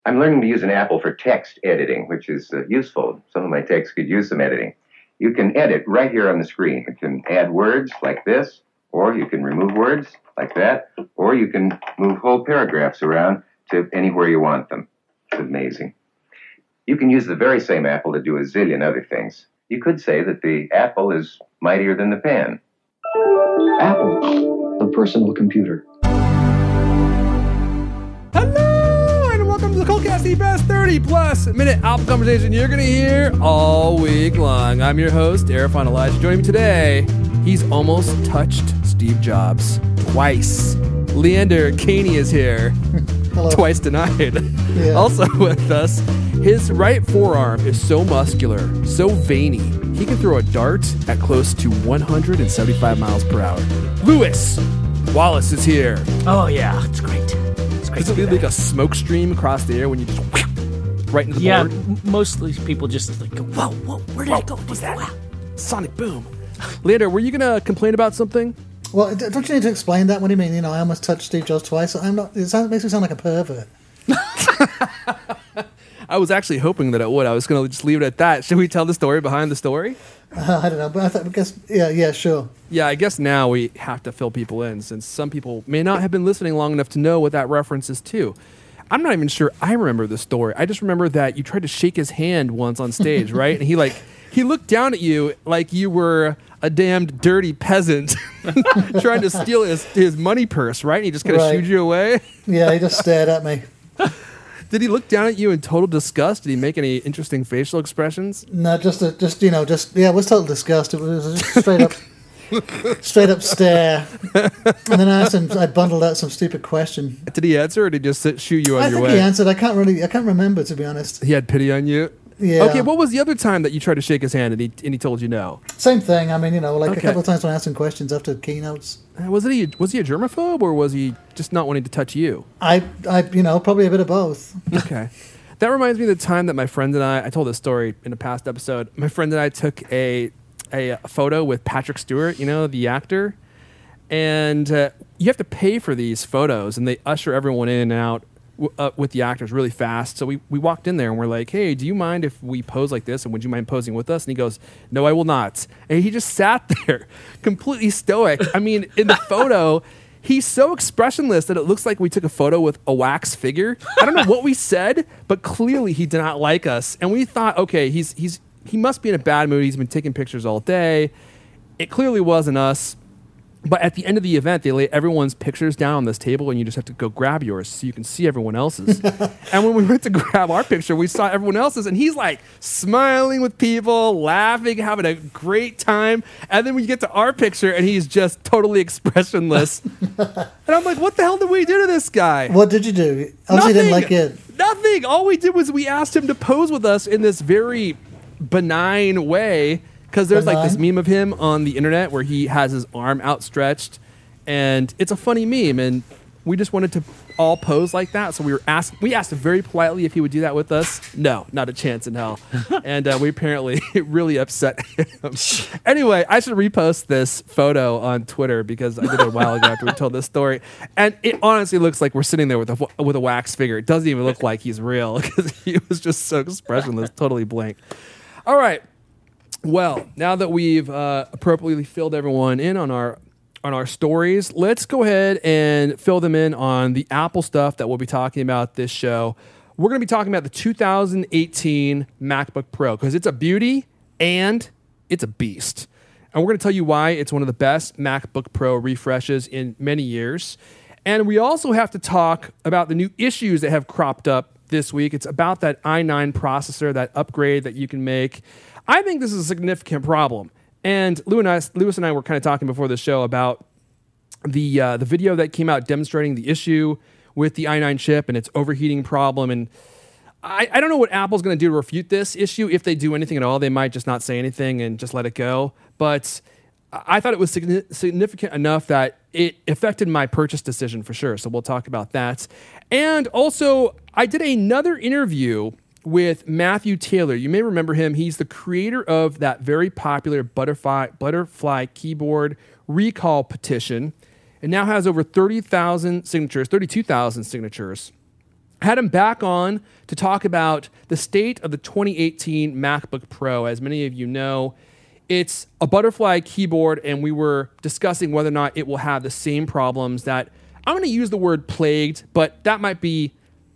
I'm learning to use an Apple for text editing, which is useful. Some of my texts could use some editing. You can edit right here on the screen. You can add words like this, or you can remove words like that, or you can move whole paragraphs around to anywhere you want them. It's amazing. You can use the very same Apple to do a zillion other things. You could say that the Apple is mightier than the pen. Apple, the personal computer. Hello, and welcome to the Coldcast, the best 30-plus minute Apple conversation you're going to hear all week long. I'm your host, Arifan Elijah. Joining me today, he's almost touched Steve Jobs twice. Leander Caney is here. Hello. Twice denied. Yeah. Also with us, his right forearm is so muscular, so veiny, he can throw a dart at close to 175 miles per hour. Lewis Wallace is here. Oh yeah, it's great. It's great. Does it leave like a smoke stream across the air when you just right into the board? Mostly people just like go, whoa, where did it go? What was that? Wow. Sonic boom. Leander, were you going to complain about something? Well, don't you need to explain that? What do you mean? I almost touched Steve Jobs twice. It makes me sound like a pervert. I was actually hoping that it would. I was going to just leave it at that. Should we tell the story behind the story? I don't know, but I guess, yeah, sure. Yeah, I guess now we have to fill people in since some people may not have been listening long enough to know what that reference is to. I'm not even sure I remember the story. I just remember that you tried to shake his hand once on stage, right? And he looked down at you like you were a damned dirty peasant trying to steal his money purse, right? And he just kind of shooed you away. Yeah, he just stared at me. Did he look down at you in total disgust? Did he make any interesting facial expressions? No, it was total disgust. It was just straight up stare. And then I bundled out some stupid question. Did he answer, or did he just shoot you on your way? I think he answered. I can't remember, to be honest. He had pity on you? Yeah. Okay, what was the other time that you tried to shake his hand and he told you no? Same thing. I mean, a couple of times when I asked him questions after keynotes. Was he a germaphobe, or was he just not wanting to touch you? I probably a bit of both. Okay. That reminds me of the time that my friend and I told this story in a past episode. My friend and I took a photo with Patrick Stewart, the actor. And you have to pay for these photos, and they usher everyone in and out with the actors really fast. So we walked in there and we're like, hey, do you mind if we pose like this, and would you mind posing with us? And he goes, no, I will not. And he just sat there completely stoic. I mean, in the photo, he's so expressionless that it looks like we took a photo with a wax figure. I don't know what we said, but clearly he did not like us. And we thought, okay, he must be in a bad mood. He's been taking pictures all day. It clearly wasn't us. But at the end of the event, they lay everyone's pictures down on this table, and you just have to go grab yours so you can see everyone else's. And when we went to grab our picture, we saw everyone else's, and he's like smiling with people, laughing, having a great time. And then we get to our picture, and he's just totally expressionless. And I'm like, what the hell did we do to this guy? What did you do? Obviously, didn't like it. Nothing. All we did was we asked him to pose with us in this very benign way. Because there's like this meme of him on the internet where he has his arm outstretched, and it's a funny meme, and we just wanted to all pose like that. So we asked very politely if he would do that with us. No, not a chance in hell. And we apparently really upset him. Anyway, I should repost this photo on Twitter because I did it a while ago after we told this story. And it honestly looks like we're sitting there with a wax figure. It doesn't even look like he's real because he was just so expressionless, totally blank. All right. Well, now that we've appropriately filled everyone in on our stories, let's go ahead and fill them in on the Apple stuff that we'll be talking about this show. We're going to be talking about the 2018 MacBook Pro because it's a beauty and it's a beast. And we're going to tell you why it's one of the best MacBook Pro refreshes in many years. And we also have to talk about the new issues that have cropped up this week. It's about that i9 processor, that upgrade that you can make. I think this is a significant problem. And Lewis and I were kind of talking before the show about the video that came out demonstrating the issue with the i9 chip and its overheating problem. And I don't know what Apple's going to do to refute this issue. If they do anything at all, they might just not say anything and just let it go. But I thought it was significant enough that it affected my purchase decision for sure. So we'll talk about that. And also, I did another interview with Matthew Taylor. You may remember him. He's the creator of that very popular Butterfly keyboard recall petition. It now has over 32,000 signatures. I had him back on to talk about the state of the 2018 MacBook Pro. As many of you know, it's a butterfly keyboard, and we were discussing whether or not it will have the same problems that I'm going to use the word plagued, but that might be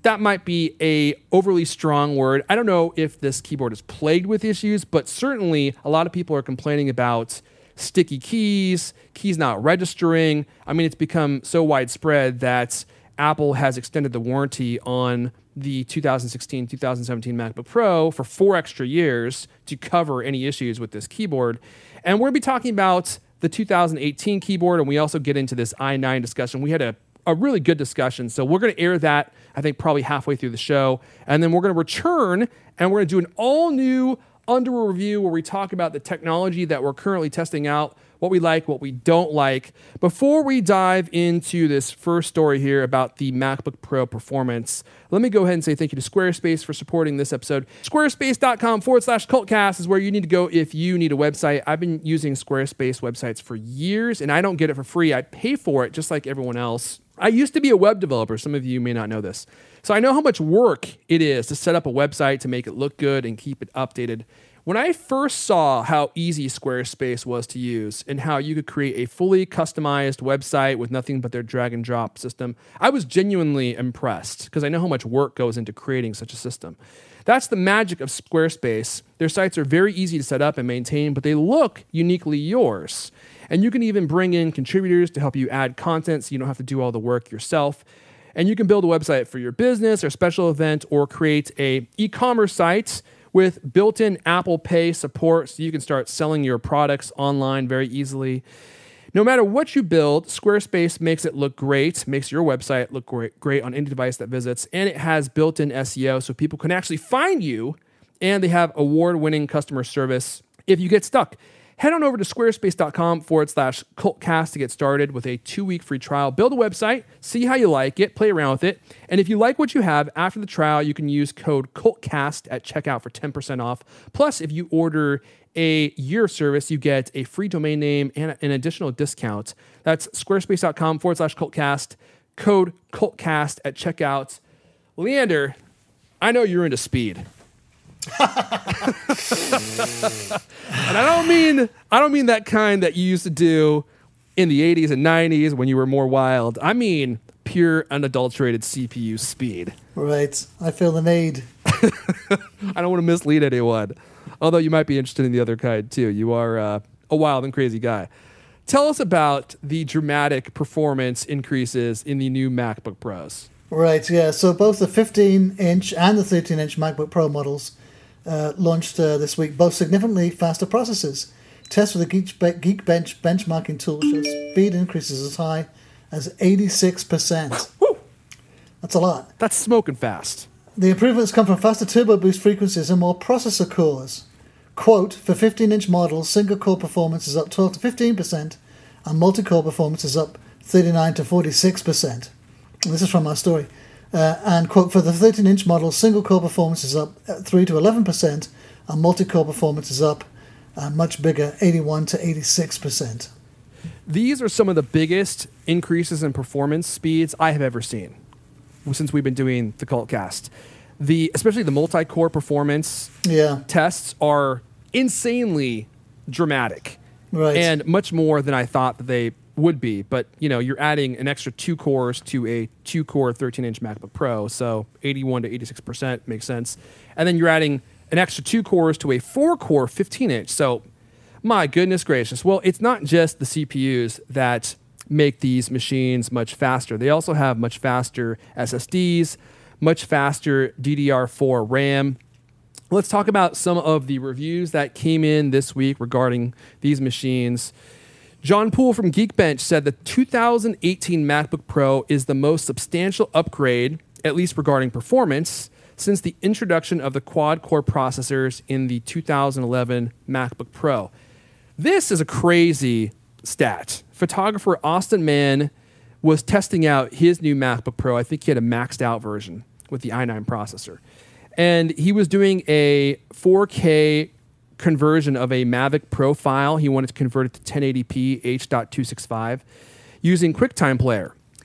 a overly strong word. I don't know if this keyboard is plagued with issues, but certainly a lot of people are complaining about sticky keys not registering. I mean, it's become so widespread that Apple has extended the warranty on the 2016, 2017 MacBook Pro for 4 extra years to cover any issues with this keyboard. And we're going to be talking about the 2018 keyboard, and we also get into this i9 discussion. We had a really good discussion, so we're going to air that, I think, probably halfway through the show. And then we're going to return, and we're going to do an all-new Underwear review where we talk about the technology that we're currently testing out, what we like, what we don't like. Before we dive into this first story here about the MacBook Pro performance, let me go ahead and say thank you to Squarespace for supporting this episode. Squarespace.com/cultcast is where you need to go if you need a website. I've been using Squarespace websites for years, and I don't get it for free. I pay for it just like everyone else. I used to be a web developer. Some of you may not know this. So I know how much work it is to set up a website, to make it look good and keep it updated. When I first saw how easy Squarespace was to use and how you could create a fully customized website with nothing but their drag and drop system, I was genuinely impressed because I know how much work goes into creating such a system. That's the magic of Squarespace. Their sites are very easy to set up and maintain, but they look uniquely yours. And you can even bring in contributors to help you add content so you don't have to do all the work yourself. And you can build a website for your business or special event or create a e-commerce site with built-in Apple Pay support so you can start selling your products online very easily. No matter what you build, Squarespace makes it look great, makes your website look great on any device that visits, and it has built-in SEO so people can actually find you, and they have award-winning customer service if you get stuck. Head on over to squarespace.com/cultcast to get started with a 2-week free trial. Build a website, see how you like it, play around with it. And if you like what you have after the trial, you can use code CULTCAST at checkout for 10% off. Plus, if you order a year service, you get a free domain name and an additional discount. That's squarespace.com/cultcast, code CULTCAST at checkout. Leander, I know you're into speed. And I don't mean that kind that you used to do in the 80s and 90s when you were more wild. I mean pure unadulterated CPU speed. Right. I feel the need. I don't want to mislead anyone. Although you might be interested in the other kind too. You are a wild and crazy guy. Tell us about the dramatic performance increases in the new MacBook Pros. Right, yeah. So both the 15-inch and the 13-inch MacBook Pro models launched this week, both significantly faster processors. Tests with the Geekbench benchmarking tool show speed increases as high as 86%. Woo! That's a lot. That's smoking fast. The improvements come from faster turbo boost frequencies and more processor cores. Quote, for 15-inch models, single-core performance is up 12 to 15%, and multi-core performance is up 39 to 46%. This is from our story. And, quote, for the 13-inch model, single-core performance is up 3 to 11%, and multi-core performance is up much bigger, 81 to 86%. These are some of the biggest increases in performance speeds I have ever seen since we've been doing the CultCast. Especially the multi-core performance tests are insanely dramatic. Right. And much more than I thought that they would be, but you're adding an extra 2 cores to a 2-core 13-inch MacBook Pro, so 81 to 86% makes sense. And then you're adding an extra 2 cores to a 4-core 15-inch. So, my goodness gracious. Well, it's not just the CPUs that make these machines much faster. They also have much faster SSDs, much faster DDR4 RAM. Let's talk about some of the reviews that came in this week regarding these machines. John Poole from Geekbench said the 2018 MacBook Pro is the most substantial upgrade, at least regarding performance, since the introduction of the quad-core processors in the 2011 MacBook Pro. This is a crazy stat. Photographer Austin Mann was testing out his new MacBook Pro. I think he had a maxed out version with the i9 processor. And he was doing a 4K conversion of a Mavic Pro file. He wanted to convert it to 1080p H.265 using QuickTime Player.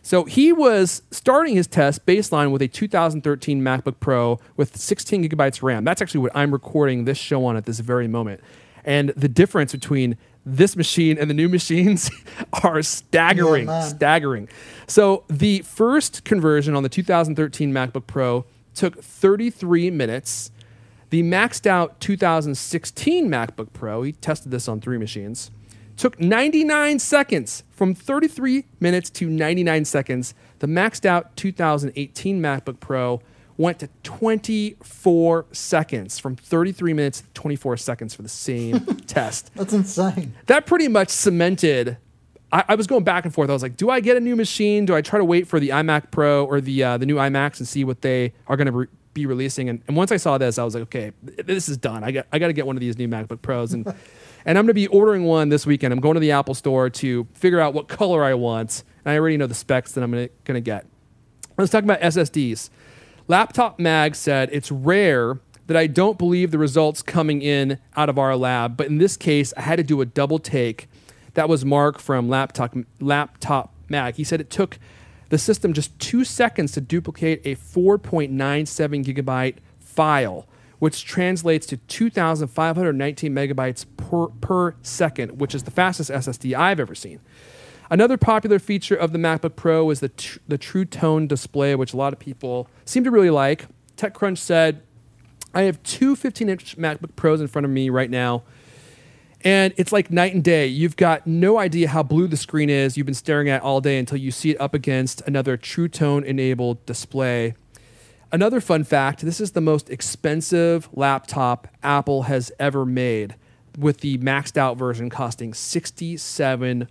So he was starting his test baseline with a 2013 MacBook Pro with 16 gigabytes RAM. That's actually what I'm recording this show on at this very moment. And the difference between this machine and the new machines are staggering, staggering. So the first conversion on the 2013 MacBook Pro took 33 minutes. The maxed out 2016 MacBook Pro, he tested this on 3 machines, took 99 seconds, from 33 minutes to 99 seconds. The maxed out 2018 MacBook Pro went to 24 seconds, from 33 minutes to 24 seconds for the same test. That's insane. That pretty much cemented. I was going back and forth. I was like, do I get a new machine? Do I try to wait for the iMac Pro or the new iMacs and see what they are going to be releasing? And once I saw this, I was like, okay, this is done. I got to get one of these new MacBook Pros. And I'm going to be ordering one this weekend. I'm going to the Apple store to figure out what color I want. And I already know the specs that I'm going to get. Let's talk about SSDs. Laptop Mag said, it's rare that I don't believe the results coming in out of our lab. But in this case, I had to do a double take. That was Mark from Laptop Mag. He said it took the system just 2 seconds to duplicate a 4.97 gigabyte file, which translates to 2,519 megabytes per second, which is the fastest SSD I've ever seen. Another popular feature of the MacBook Pro is the True Tone display, which a lot of people seem to really like. TechCrunch said, I have 2 15-inch MacBook Pros in front of me right now, and it's like night and day. You've got no idea how blue the screen is you've been staring at all day until you see it up against another True Tone-enabled display. Another fun fact, this is the most expensive laptop Apple has ever made, with the maxed out version costing $6,700,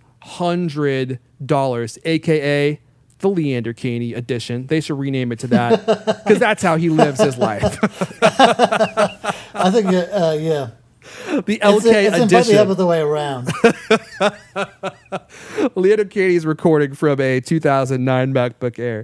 a.k.a. the Leander Caney edition. They should rename it to that, because that's how he lives his life. I think, yeah. The LK it's edition. the other way around. Leander Caney is recording from a 2009 MacBook Air.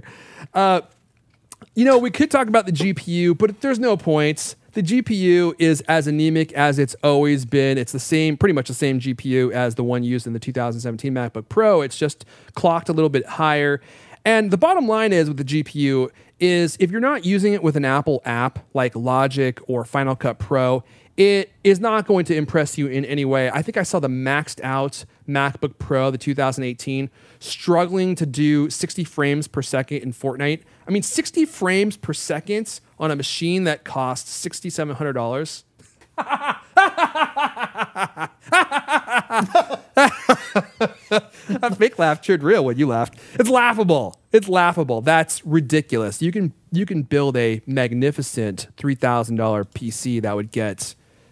We could talk about the GPU, but there's no point. The GPU is as anemic as it's always been. It's pretty much the same GPU as the one used in the 2017 MacBook Pro. It's just clocked a little bit higher. And the bottom line is with the GPU is if you're not using it with an Apple app like Logic or Final Cut Pro, it is not going to impress you in any way. I think I saw the maxed out MacBook Pro, the 2018, struggling to do 60 frames per second in Fortnite. I mean, 60 frames per second on a machine that costs $6,700. That fake laugh turned real when you laughed. It's laughable. It's laughable. That's ridiculous. You can build a magnificent $3,000 PC that would get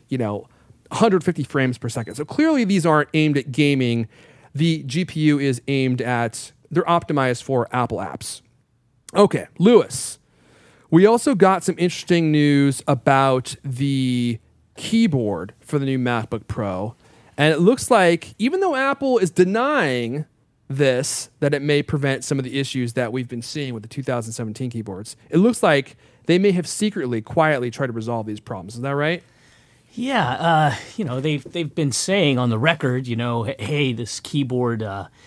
150 frames per second. So clearly these aren't aimed at gaming. The GPU is they're optimized for Apple apps. Okay, Lewis. We also got some interesting news about the keyboard for the new MacBook Pro. And it looks like, even though Apple is denying this, that it may prevent some of the issues that we've been seeing with the 2017 keyboards, it looks like they may have secretly, quietly tried to resolve these problems. Is that right? Yeah, they've been saying on the record, hey, this keyboard,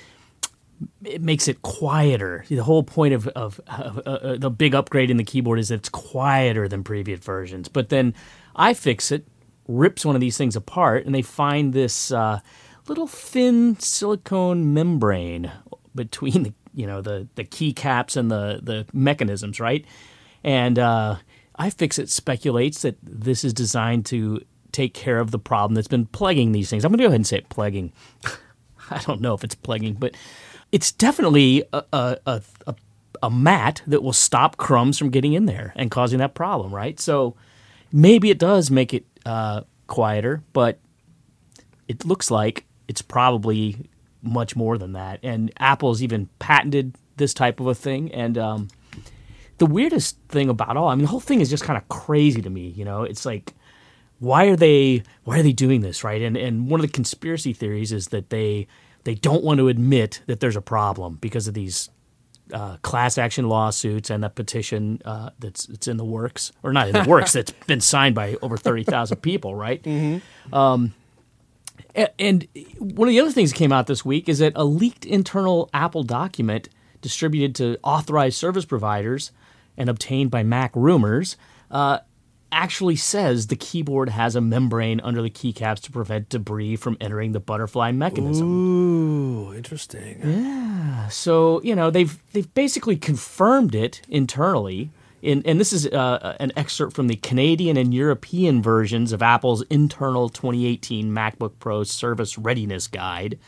it makes it quieter. The whole point of the big upgrade in the keyboard is that it's quieter than previous versions. But then iFixit rips one of these things apart, and they find this little thin silicone membrane between the keycaps and the mechanisms, right? And iFixit speculates that this is designed to take care of the problem that's been plaguing these things. I'm going to go ahead and say plaguing. I don't know if it's plaguing, but it's definitely a mat that will stop crumbs from getting in there and causing that problem, right? So maybe it does make it quieter, but it looks like it's probably much more than that. And Apple's even patented this type of a thing. And the weirdest thing about the whole thing is just kind of crazy to me. It's like, why are they doing this, right? And one of the conspiracy theories is that they don't want to admit that there's a problem because of these class action lawsuits and that petition that's in the works, or not in the works, that's been signed by over 30,000 people, right? Mm-hmm. And one of the other things that came out this week is that a leaked internal Apple document distributed to authorized service providers and obtained by Mac Rumors, actually says the keyboard has a membrane under the keycaps to prevent debris from entering the butterfly mechanism. Ooh, interesting. Yeah. So, they've basically confirmed it internally. And this is an excerpt from the Canadian and European versions of Apple's internal 2018 MacBook Pro Service Readiness Guide.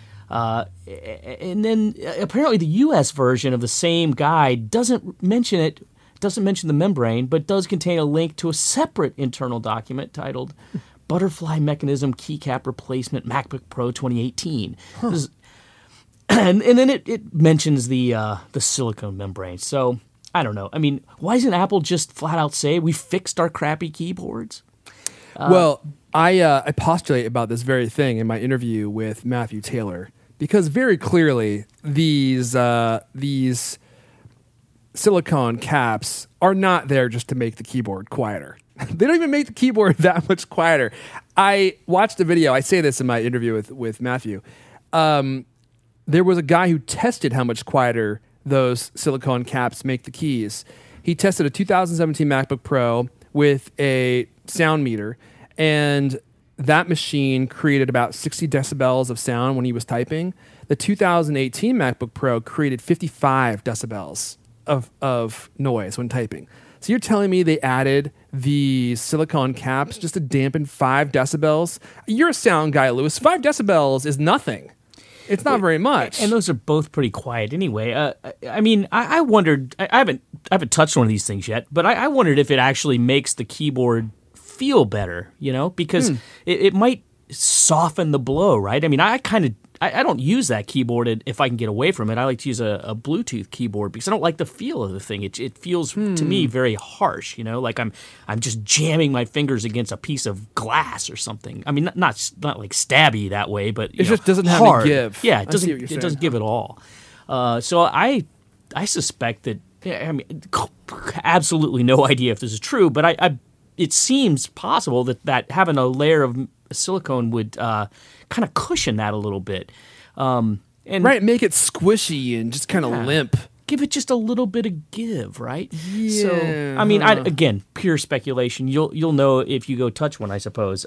And then apparently the U.S. version of the same guide doesn't mention the membrane, but does contain a link to a separate internal document titled Butterfly Mechanism Keycap Replacement MacBook Pro 2018. And then it mentions the silicone membrane. So I don't know. I mean, why doesn't Apple just flat out say we fixed our crappy keyboards? Well, I postulate about this very thing in my interview with Matthew Taylor because very clearly these silicone caps are not there just to make the keyboard quieter. They don't even make the keyboard that much quieter. I watched a video. I say this in my interview with Matthew. There was a guy who tested how much quieter those silicone caps make the keys. He tested a 2017 MacBook Pro with a sound meter, and that machine created about 60 decibels of sound when he was typing. The 2018 MacBook Pro created 55 decibels of noise when typing. So you're telling me they added the silicone caps just to dampen 5 decibels? You're a sound guy, Lewis. 5 decibels is nothing. It's not very much. And those are both pretty quiet anyway. I mean, I wondered, I haven't touched one of these things yet, but I wondered if it actually makes the keyboard feel better, because it might soften the blow, right? I mean, I don't use that keyboard if I can get away from it. I like to use a Bluetooth keyboard because I don't like the feel of the thing. It feels to me very harsh, like I'm just jamming my fingers against a piece of glass or something. I mean, not like stabby that way, but it just doesn't have hard. any give. Yeah, it doesn't give at all. So I suspect that. I mean, absolutely no idea if this is true, but it seems possible that having a layer of silicone would kind of cushion that a little bit. And make it squishy and just kind of limp. Give it just a little bit of give, right? Yeah. So, I mean, again, pure speculation. You'll know if you go touch one, I suppose.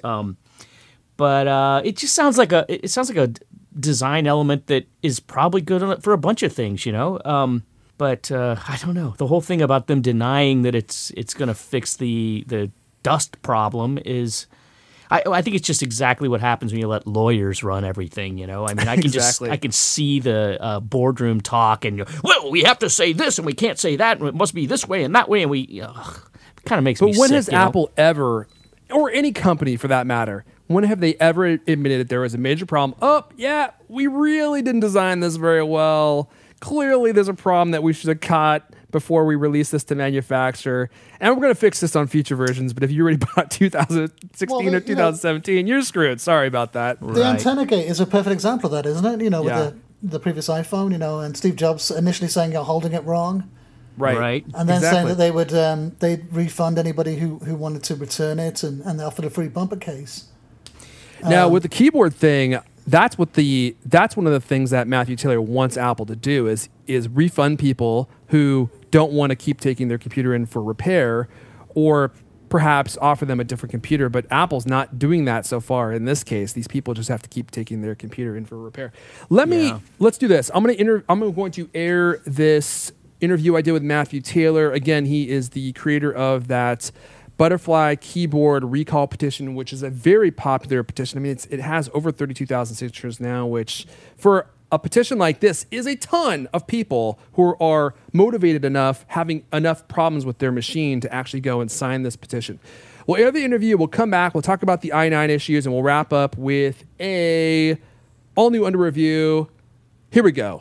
But it just sounds like a design element that is probably good for a bunch of things, But I don't know. The whole thing about them denying that it's going to fix the dust problem is, I think it's just exactly what happens when you let lawyers run everything. I mean, I can I can see the boardroom talk and well, we have to say this and we can't say that and it must be this way and that way and it kind of makes me sick. But when has Apple ever, or any company for that matter, when have they ever admitted that there was a major problem? Oh, yeah, we really didn't design this very well. Clearly, there's a problem that we should have caught before we release this to manufacture. And we're going to fix this on future versions. But if you already bought 2016 or 2017, you're screwed. Sorry about that. The antenna gate is a perfect example of that, isn't it? With the previous iPhone, and Steve Jobs initially saying you're holding it wrong. Right. And then saying that they would they'd refund anybody who wanted to return it and they offered a free bumper case. Now, with the keyboard thing, that's one of the things that Matthew Taylor wants Apple to do is refund people who don't want to keep taking their computer in for repair, or perhaps offer them a different computer. But Apple's not doing that so far in this case. These people just have to keep taking their computer in for repair. Let's do this. I'm going to air this interview I did with Matthew Taylor. Again, he is the creator of that Butterfly keyboard recall petition, which is a very popular petition. I mean, it has over 32,000 signatures now, which for a petition like this is a ton of people who are motivated enough, having enough problems with their machine to actually go and sign this petition. We'll air the interview. We'll come back. We'll talk about the i9 issues, and we'll wrap up with a all-new under review. Here we go.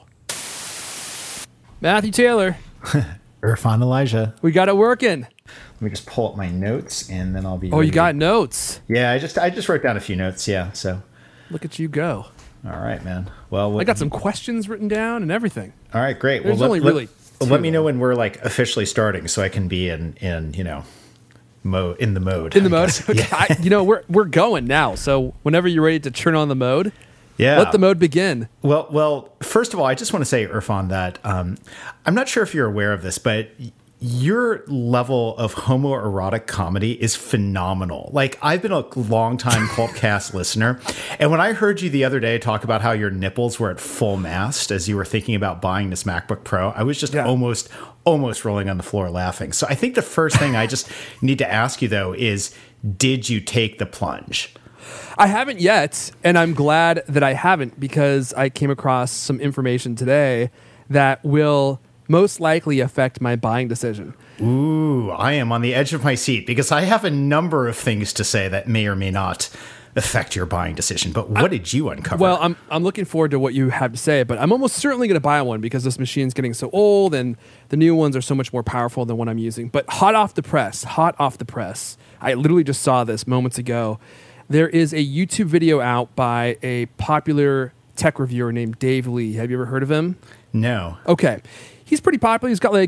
Matthew Taylor. Irfan Elijah. We got it working. Let me just pull up my notes, and then I'll be. Oh, you got notes? Yeah, I just wrote down a few notes. Yeah, so. Look at you go. All right, man. Well, I got some questions written down and everything. All right, great. There's let me know when we're officially starting, so I can be in mode. Okay. Yeah. We're going now. So whenever you're ready to turn on the mode, Yeah. Let the mode begin. Well, first of all, I just want to say, Irfan, that I'm not sure if you're aware of this, but your level of homoerotic comedy is phenomenal. Like, I've been a long-time Cultcast listener, and when I heard you the other day talk about how your nipples were at full mast as you were thinking about buying this MacBook Pro, I was just almost rolling on the floor laughing. So I think the first thing I just need to ask you, though, is did you take the plunge? I haven't yet, and I'm glad that I haven't, because I came across some information today that will most likely affect my buying decision. Ooh, I am on the edge of my seat because I have a number of things to say that may or may not affect your buying decision. But what did you uncover? Well, I'm looking forward to what you have to say, but I'm almost certainly going to buy one because this machine's getting so old and the new ones are so much more powerful than what I'm using. But hot off the press, I literally just saw this moments ago. There is a YouTube video out by a popular tech reviewer named Dave Lee. Have you ever heard of him? No. Okay. He's pretty popular. He's got like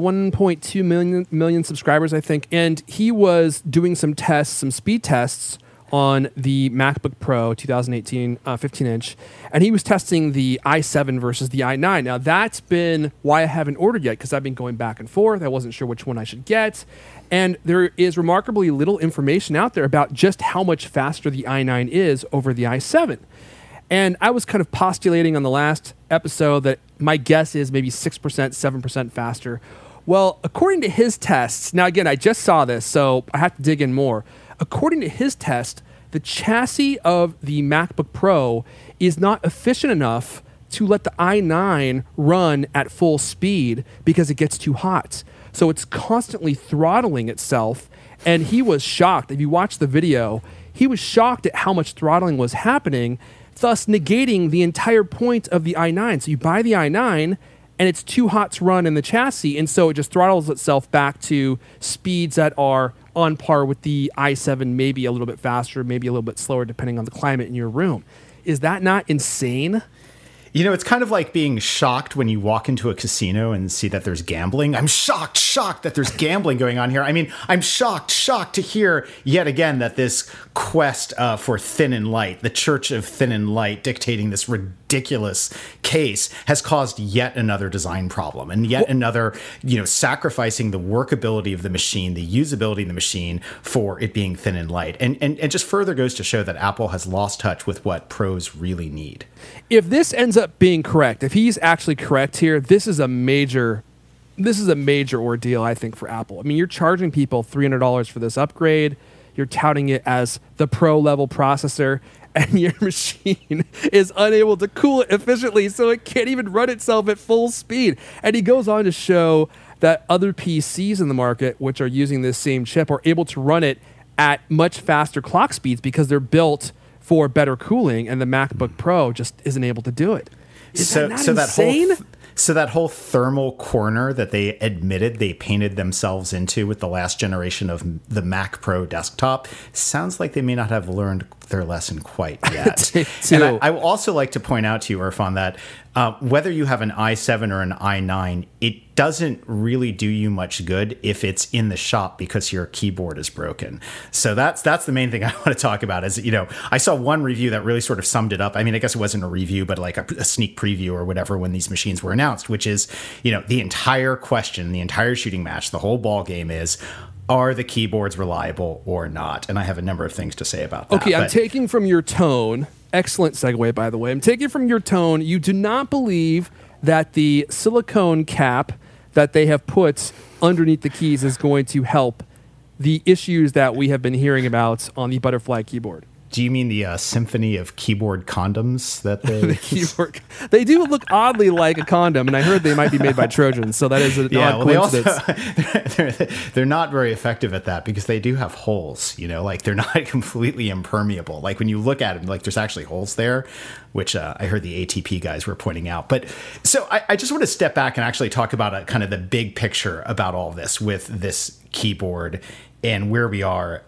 1.2 million subscribers, I think. And he was doing some tests, some speed tests on the MacBook Pro 2018 15-inch. And he was testing the i7 versus the i9. Now, that's been why I haven't ordered yet, because I've been going back and forth. I wasn't sure which one I should get. And there is remarkably little information out there about just how much faster the i9 is over the i7. And I was kind of postulating on the last episode that my guess is maybe 6%, 7% faster. Well, according to his tests, now again, I just saw this, so I have to dig in more. According to his test, the chassis of the MacBook Pro is not efficient enough to let the i9 run at full speed because it gets too hot. So it's constantly throttling itself. And he was shocked. If you watch the video, he was shocked at how much throttling was happening, thus negating the entire point of the i9. So you buy the i9, and it's too hot to run in the chassis, and so it just throttles itself back to speeds that are on par with the i7, maybe a little bit faster, maybe a little bit slower, depending on the climate in your room. Is that not insane? You know, it's kind of like being shocked when you walk into a casino and see that there's gambling. I'm shocked that there's gambling going on here. I mean, I'm shocked to hear yet again that this quest for thin and light, the Church of Thin and Light dictating this ridiculous case, has caused yet another design problem and yet another, sacrificing the workability of the machine, the usability of the machine for it being thin and light. And just further goes to show that Apple has lost touch with what pros really need. If this ends up being correct, if he's actually correct here, this is a major ordeal, I think, for Apple. I mean, you're charging people $300 for this upgrade. You're touting it as the pro level processor, and your machine is unable to cool it efficiently, so it can't even run itself at full speed. And he goes on to show that other PCs in the market, which are using this same chip, are able to run it at much faster clock speeds because they're built for better cooling, and the MacBook Pro just isn't able to do it. Is that not insane? That whole thermal corner that they admitted they painted themselves into with the last generation of the Mac Pro desktop sounds like they may not have learned their lesson quite yet. And I would also like to point out to you, Irfan, that whether you have an i7 or an i9, it doesn't really do you much good if it's in the shop because your keyboard is broken. So that's the main thing I want to talk about is, I saw one review that really sort of summed it up. I mean, I guess it wasn't a review, but like a sneak preview or whatever when these machines were announced, which is, the entire question, the entire shooting match, the whole ball game is, are the keyboards reliable or not? And I have a number of things to say about that. Okay, I'm taking from your tone, excellent segue, by the way. I'm taking from your tone, you do not believe that the silicone cap that they have put underneath the keys is going to help the issues that we have been hearing about on the Butterfly keyboard. Do you mean the symphony of keyboard condoms that they... The keyboard. They do look oddly like a condom, and I heard they might be made by Trojans, so that is an odd coincidence. They're not very effective at that because they do have holes, like they're not completely impermeable. Like when you look at them, like there's actually holes there, which I heard the ATP guys were pointing out. But so I just want to step back and actually talk about kind of the big picture about all this with this keyboard and where we are.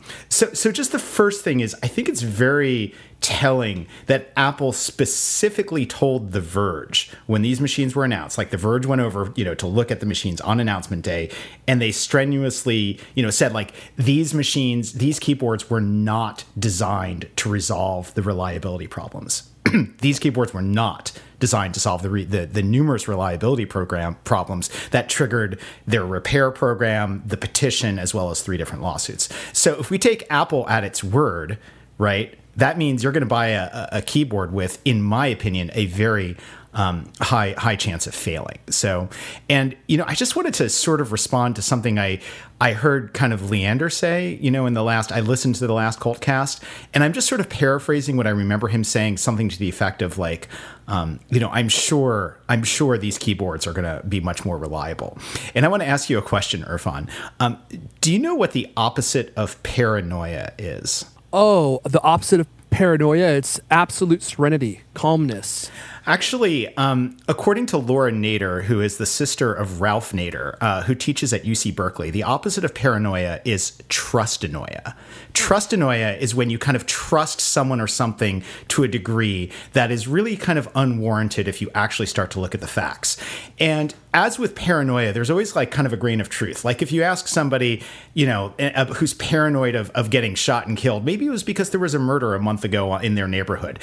So just the first thing is, I think it's very telling that Apple specifically told The Verge when these machines were announced, like The Verge went over, to look at the machines on announcement day, and they strenuously, said like these machines, these keyboards were not designed to resolve the reliability problems. these keyboards were not designed to solve the numerous reliability program problems that triggered their repair program, the petition, as well as 3 different lawsuits. So if we take Apple at its word, right, that means you're going to buy a keyboard with, in my opinion, a very high chance of failing. So, and, I just wanted to sort of respond to something I heard kind of Leander say, I listened to the last Cultcast, and I'm just sort of paraphrasing what I remember him saying, something to the effect of like, I'm sure these keyboards are going to be much more reliable. And I want to ask you a question, Irfan. Do you know what the opposite of paranoia is? Oh, the opposite of paranoia, it's absolute serenity, calmness. Actually, according to Laura Nader, who is the sister of Ralph Nader, who teaches at UC Berkeley, the opposite of paranoia is trustanoia. Trustanoia is when you kind of trust someone or something to a degree that is really kind of unwarranted if you actually start to look at the facts. And as with paranoia, there's always like kind of a grain of truth. Like if you ask somebody, who's paranoid of getting shot and killed, maybe it was because there was a murder a month ago in their neighborhood,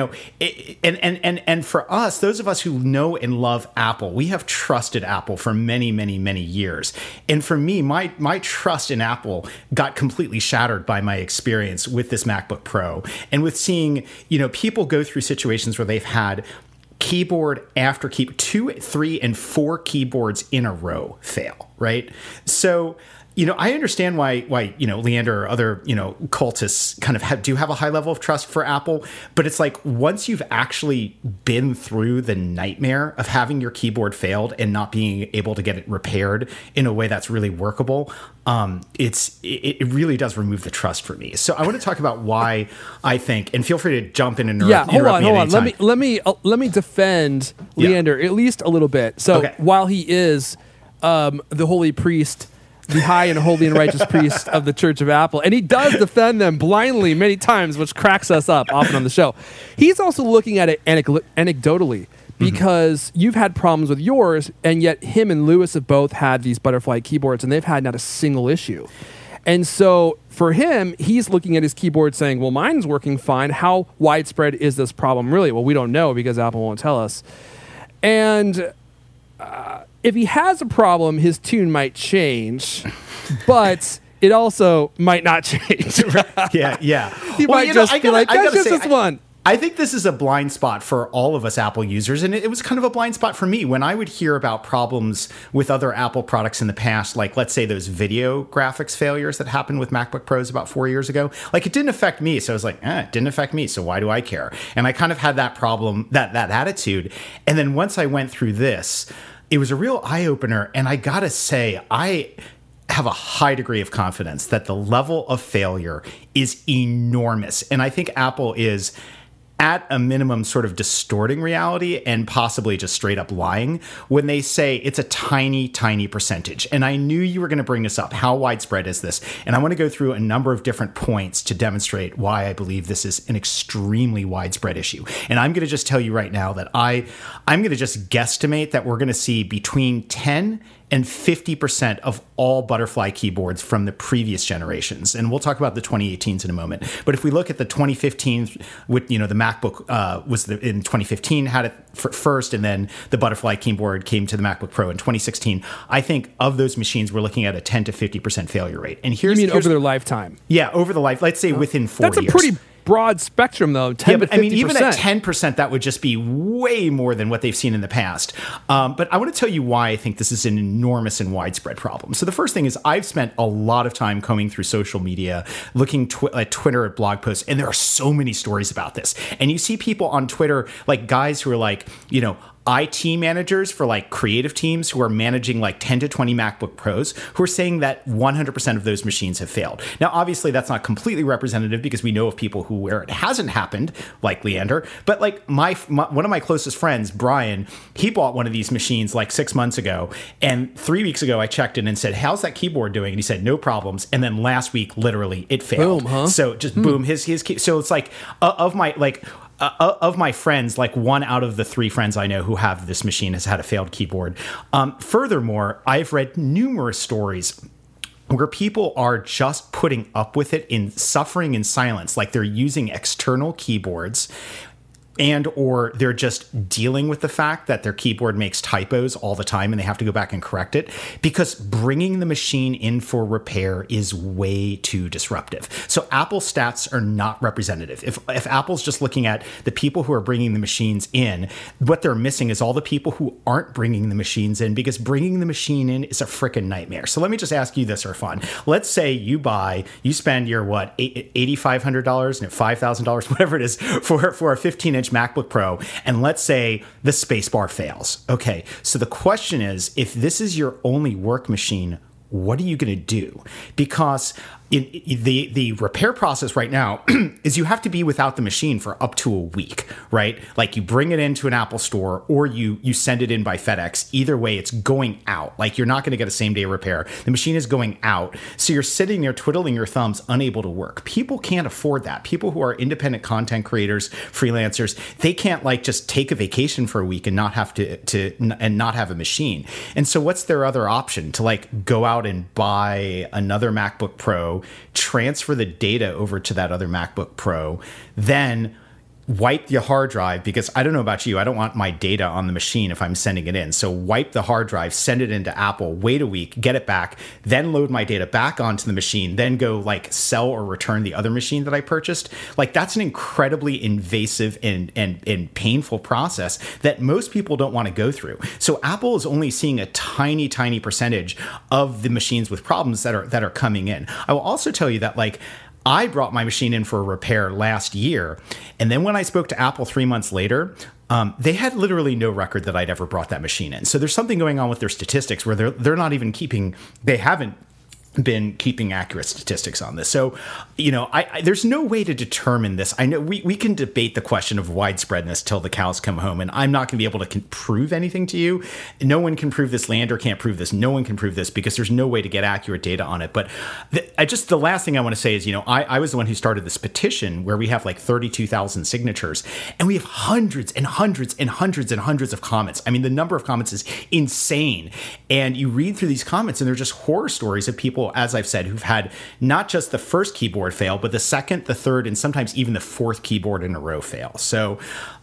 and for us, those of us who know and love Apple, we have trusted Apple for many, many, many years. And for me, my trust in Apple got completely shattered by my experience with this MacBook Pro and with seeing, people go through situations where they've had keyboard after 2, 3, and 4 keyboards in a row fail, right? So, I understand why Leander or other, cultists kind of do have a high level of trust for Apple, but it's like once you've actually been through the nightmare of having your keyboard failed and not being able to get it repaired in a way that's really workable, it really does remove the trust for me. So I want to talk about why I think, and feel free to jump in and interrupt me. Hold on. Let me defend Leander at least a little bit. So while he is the holy priest, the high and holy and righteous priest of the Church of Apple, and he does defend them blindly many times, which cracks us up often on the show. He's also looking at it anecdotally because you've had problems with yours, and yet him and Lewis have both had these butterfly keyboards, and they've had not a single issue. And so for him, he's looking at his keyboard saying, well, mine's working fine. How widespread is this problem really? Well, we don't know because Apple won't tell us. And if he has a problem, his tune might change, but it also might not change. Yeah. He might just be like, that's just this one. I think this is a blind spot for all of us Apple users, and it was kind of a blind spot for me when I would hear about problems with other Apple products in the past, like let's say those video graphics failures that happened with MacBook Pros about 4 years ago. Like it didn't affect me, so I was like, it didn't affect me, so why do I care? And I kind of had that problem, that attitude. And then once I went through this, it was a real eye-opener, and I gotta say, I have a high degree of confidence that the level of failure is enormous. And I think Apple is, at a minimum, sort of distorting reality and possibly just straight up lying when they say it's a tiny, tiny percentage. And I knew you were going to bring this up. How widespread is this? And I want to go through a number of different points to demonstrate why I believe this is an extremely widespread issue. And I'm going to just tell you right now that I'm going to just guesstimate that we're going to see between 10 and 50% of all butterfly keyboards from the previous generations. And we'll talk about the 2018s in a moment. But if we look at the 2015, with the MacBook in 2015 had it first, and then the butterfly keyboard came to the MacBook Pro in 2016. I think of those machines, we're looking at a 10 to 50% failure rate. And here's over their lifetime? Yeah, over the life. Let's say within 4 years. That's a pretty broad spectrum, though. 10 to 50%. I mean, even at 10%, that would just be way more than what they've seen in the past. But I want to tell you why I think this is an enormous and widespread problem. So the first thing is I've spent a lot of time combing through social media, looking at Twitter, at blog posts, and there are so many stories about this. And you see people on Twitter, like guys who are like, IT managers for like creative teams who are managing like 10 to 20 MacBook Pros who are saying that 100% of those machines have failed. Now, obviously, that's not completely representative because we know of people where it hasn't happened, like Leander. But like one of my closest friends, Brian, he bought one of these machines like 6 months ago. And 3 weeks ago, I checked in and said, how's that keyboard doing? And he said, no problems. And then last week, literally, it failed. Boom, huh? So just boom, his so it's like of my friends, like 1 out of the 3 friends I know who have this machine has had a failed keyboard. Furthermore, I've read numerous stories where people are just putting up with it in suffering in silence, like they're using external keyboards and or they're just dealing with the fact that their keyboard makes typos all the time and they have to go back and correct it, because bringing the machine in for repair is way too disruptive. So Apple stats are not representative. If Apple's just looking at the people who are bringing the machines in, what they're missing is all the people who aren't bringing the machines in, because bringing the machine in is a freaking nightmare. So let me just ask you this for fun. Let's say you spend your $8,500 and $5,000, whatever it is, for a 15-inch MacBook Pro, and let's say the spacebar fails. Okay, so the question is, if this is your only work machine, what are you going to do? Because the repair process right now is you have to be without the machine for up to a week, right? Like you bring it into an Apple store or you send it in by FedEx. Either way, it's going out. Like you're not going to get a same day repair. The machine is going out. So you're sitting there twiddling your thumbs, unable to work. People can't afford that. People who are independent content creators, freelancers, they can't like just take a vacation for a week and not have and not have a machine. And so what's their other option? To like go out and buy another MacBook Pro, transfer the data over to that other MacBook Pro, then wipe the hard drive, because I don't know about you, I don't want my data on the machine if I'm sending it in. So wipe the hard drive, send it into Apple, wait a week, get it back, then load my data back onto the machine, then go like sell or return the other machine that I purchased. Like that's an incredibly invasive and painful process that most people don't want to go through. So Apple is only seeing a tiny percentage of the machines with problems that are coming in. I will also tell you that like I brought my machine in for a repair last year. And then when I spoke to Apple 3 months later, they had literally no record that I'd ever brought that machine in. So there's something going on with their statistics where they're not even they haven't been keeping accurate statistics on this. So, there's no way to determine this. I know we can debate the question of widespreadness till the cows come home, and I'm not going to be able to prove anything to you. No one can prove this. Leander can't prove this. No one can prove this because there's no way to get accurate data on it. But the last thing I want to say is, I was the one who started this petition where we have like 32,000 signatures, and we have hundreds and hundreds and hundreds and hundreds of comments. I mean, the number of comments is insane. And you read through these comments, and they're just horror stories of people, as I've said, who've had not just the first keyboard fail, but the second, the third, and sometimes even the fourth keyboard in a row fail. So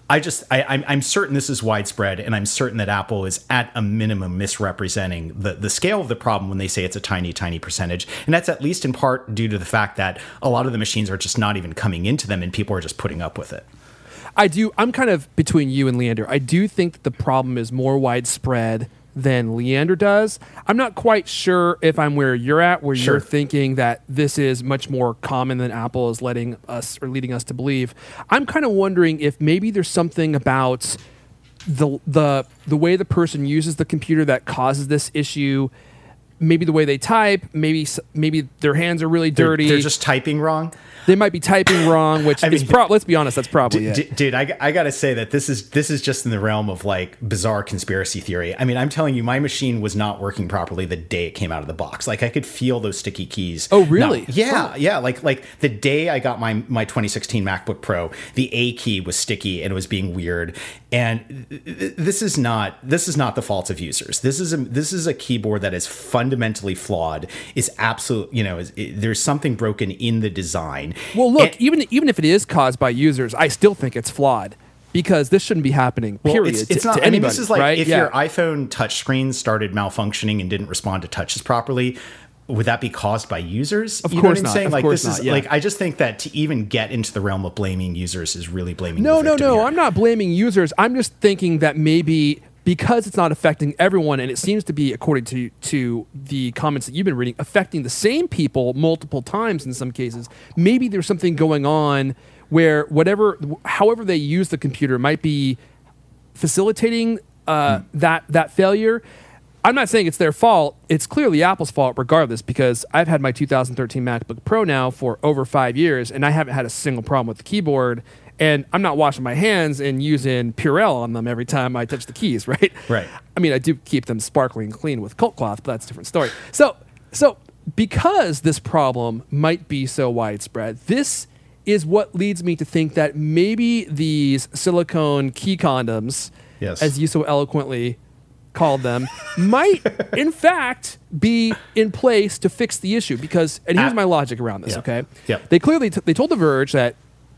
I'm certain this is widespread, and I'm certain that Apple is at a minimum misrepresenting the scale of the problem when they say it's a tiny percentage. And that's at least in part due to the fact that a lot of the machines are just not even coming into them, and people are just putting up with it. I'm kind of between you and Leander. I do think that the problem is more widespread than Leander does. I'm not quite sure if I'm where you're at, where Sure. you're thinking that this is much more common than Apple is leading us to believe. I'm kind of wondering if maybe there's something about the way the person uses the computer that causes this issue. Maybe the way they type, maybe their hands are really dirty. They're just typing wrong. They might be typing wrong, which is let's be honest, that's probably it. Dude, I got to say that this is just in the realm of like bizarre conspiracy theory. I mean, I'm telling you, my machine was not working properly the day it came out of the box. Like I could feel those sticky keys. Oh, really? Yeah. Like the day I got my 2016 MacBook Pro, the A key was sticky and it was being weird. And this is not the fault of users. This is a keyboard that is fundamentally flawed. Is absolute. There's something broken in the design. Well, look, even if it is caused by users, I still think it's flawed because this shouldn't be happening. Period. It's not. To I mean, anybody, this is like right? if your iPhone touchscreen started malfunctioning and didn't respond to touches properly. Would that be caused by users? Of you course know what I'm not. saying? Of Like course this is not, yeah. like I just think that to even get into the realm of blaming users is really blaming. No. the victim here. I'm not blaming users. I'm just thinking that maybe because it's not affecting everyone, and it seems to be, according to the comments that you've been reading, affecting the same people multiple times in some cases. Maybe there's something going on where however they use the computer might be facilitating that failure. I'm not saying it's their fault. It's clearly Apple's fault regardless, because I've had my 2013 MacBook Pro now for over 5 years, and I haven't had a single problem with the keyboard. And I'm not washing my hands and using Purell on them every time I touch the keys, right? Right. I mean, I do keep them sparkling clean with coat cloth, but that's a different story. So because this problem might be so widespread, this is what leads me to think that maybe these silicone key condoms, Yes. as you so eloquently called them, might in fact be in place to fix the issue. Because, and here's my logic around this, Yeah. okay? Yeah. They clearly they told The Verge that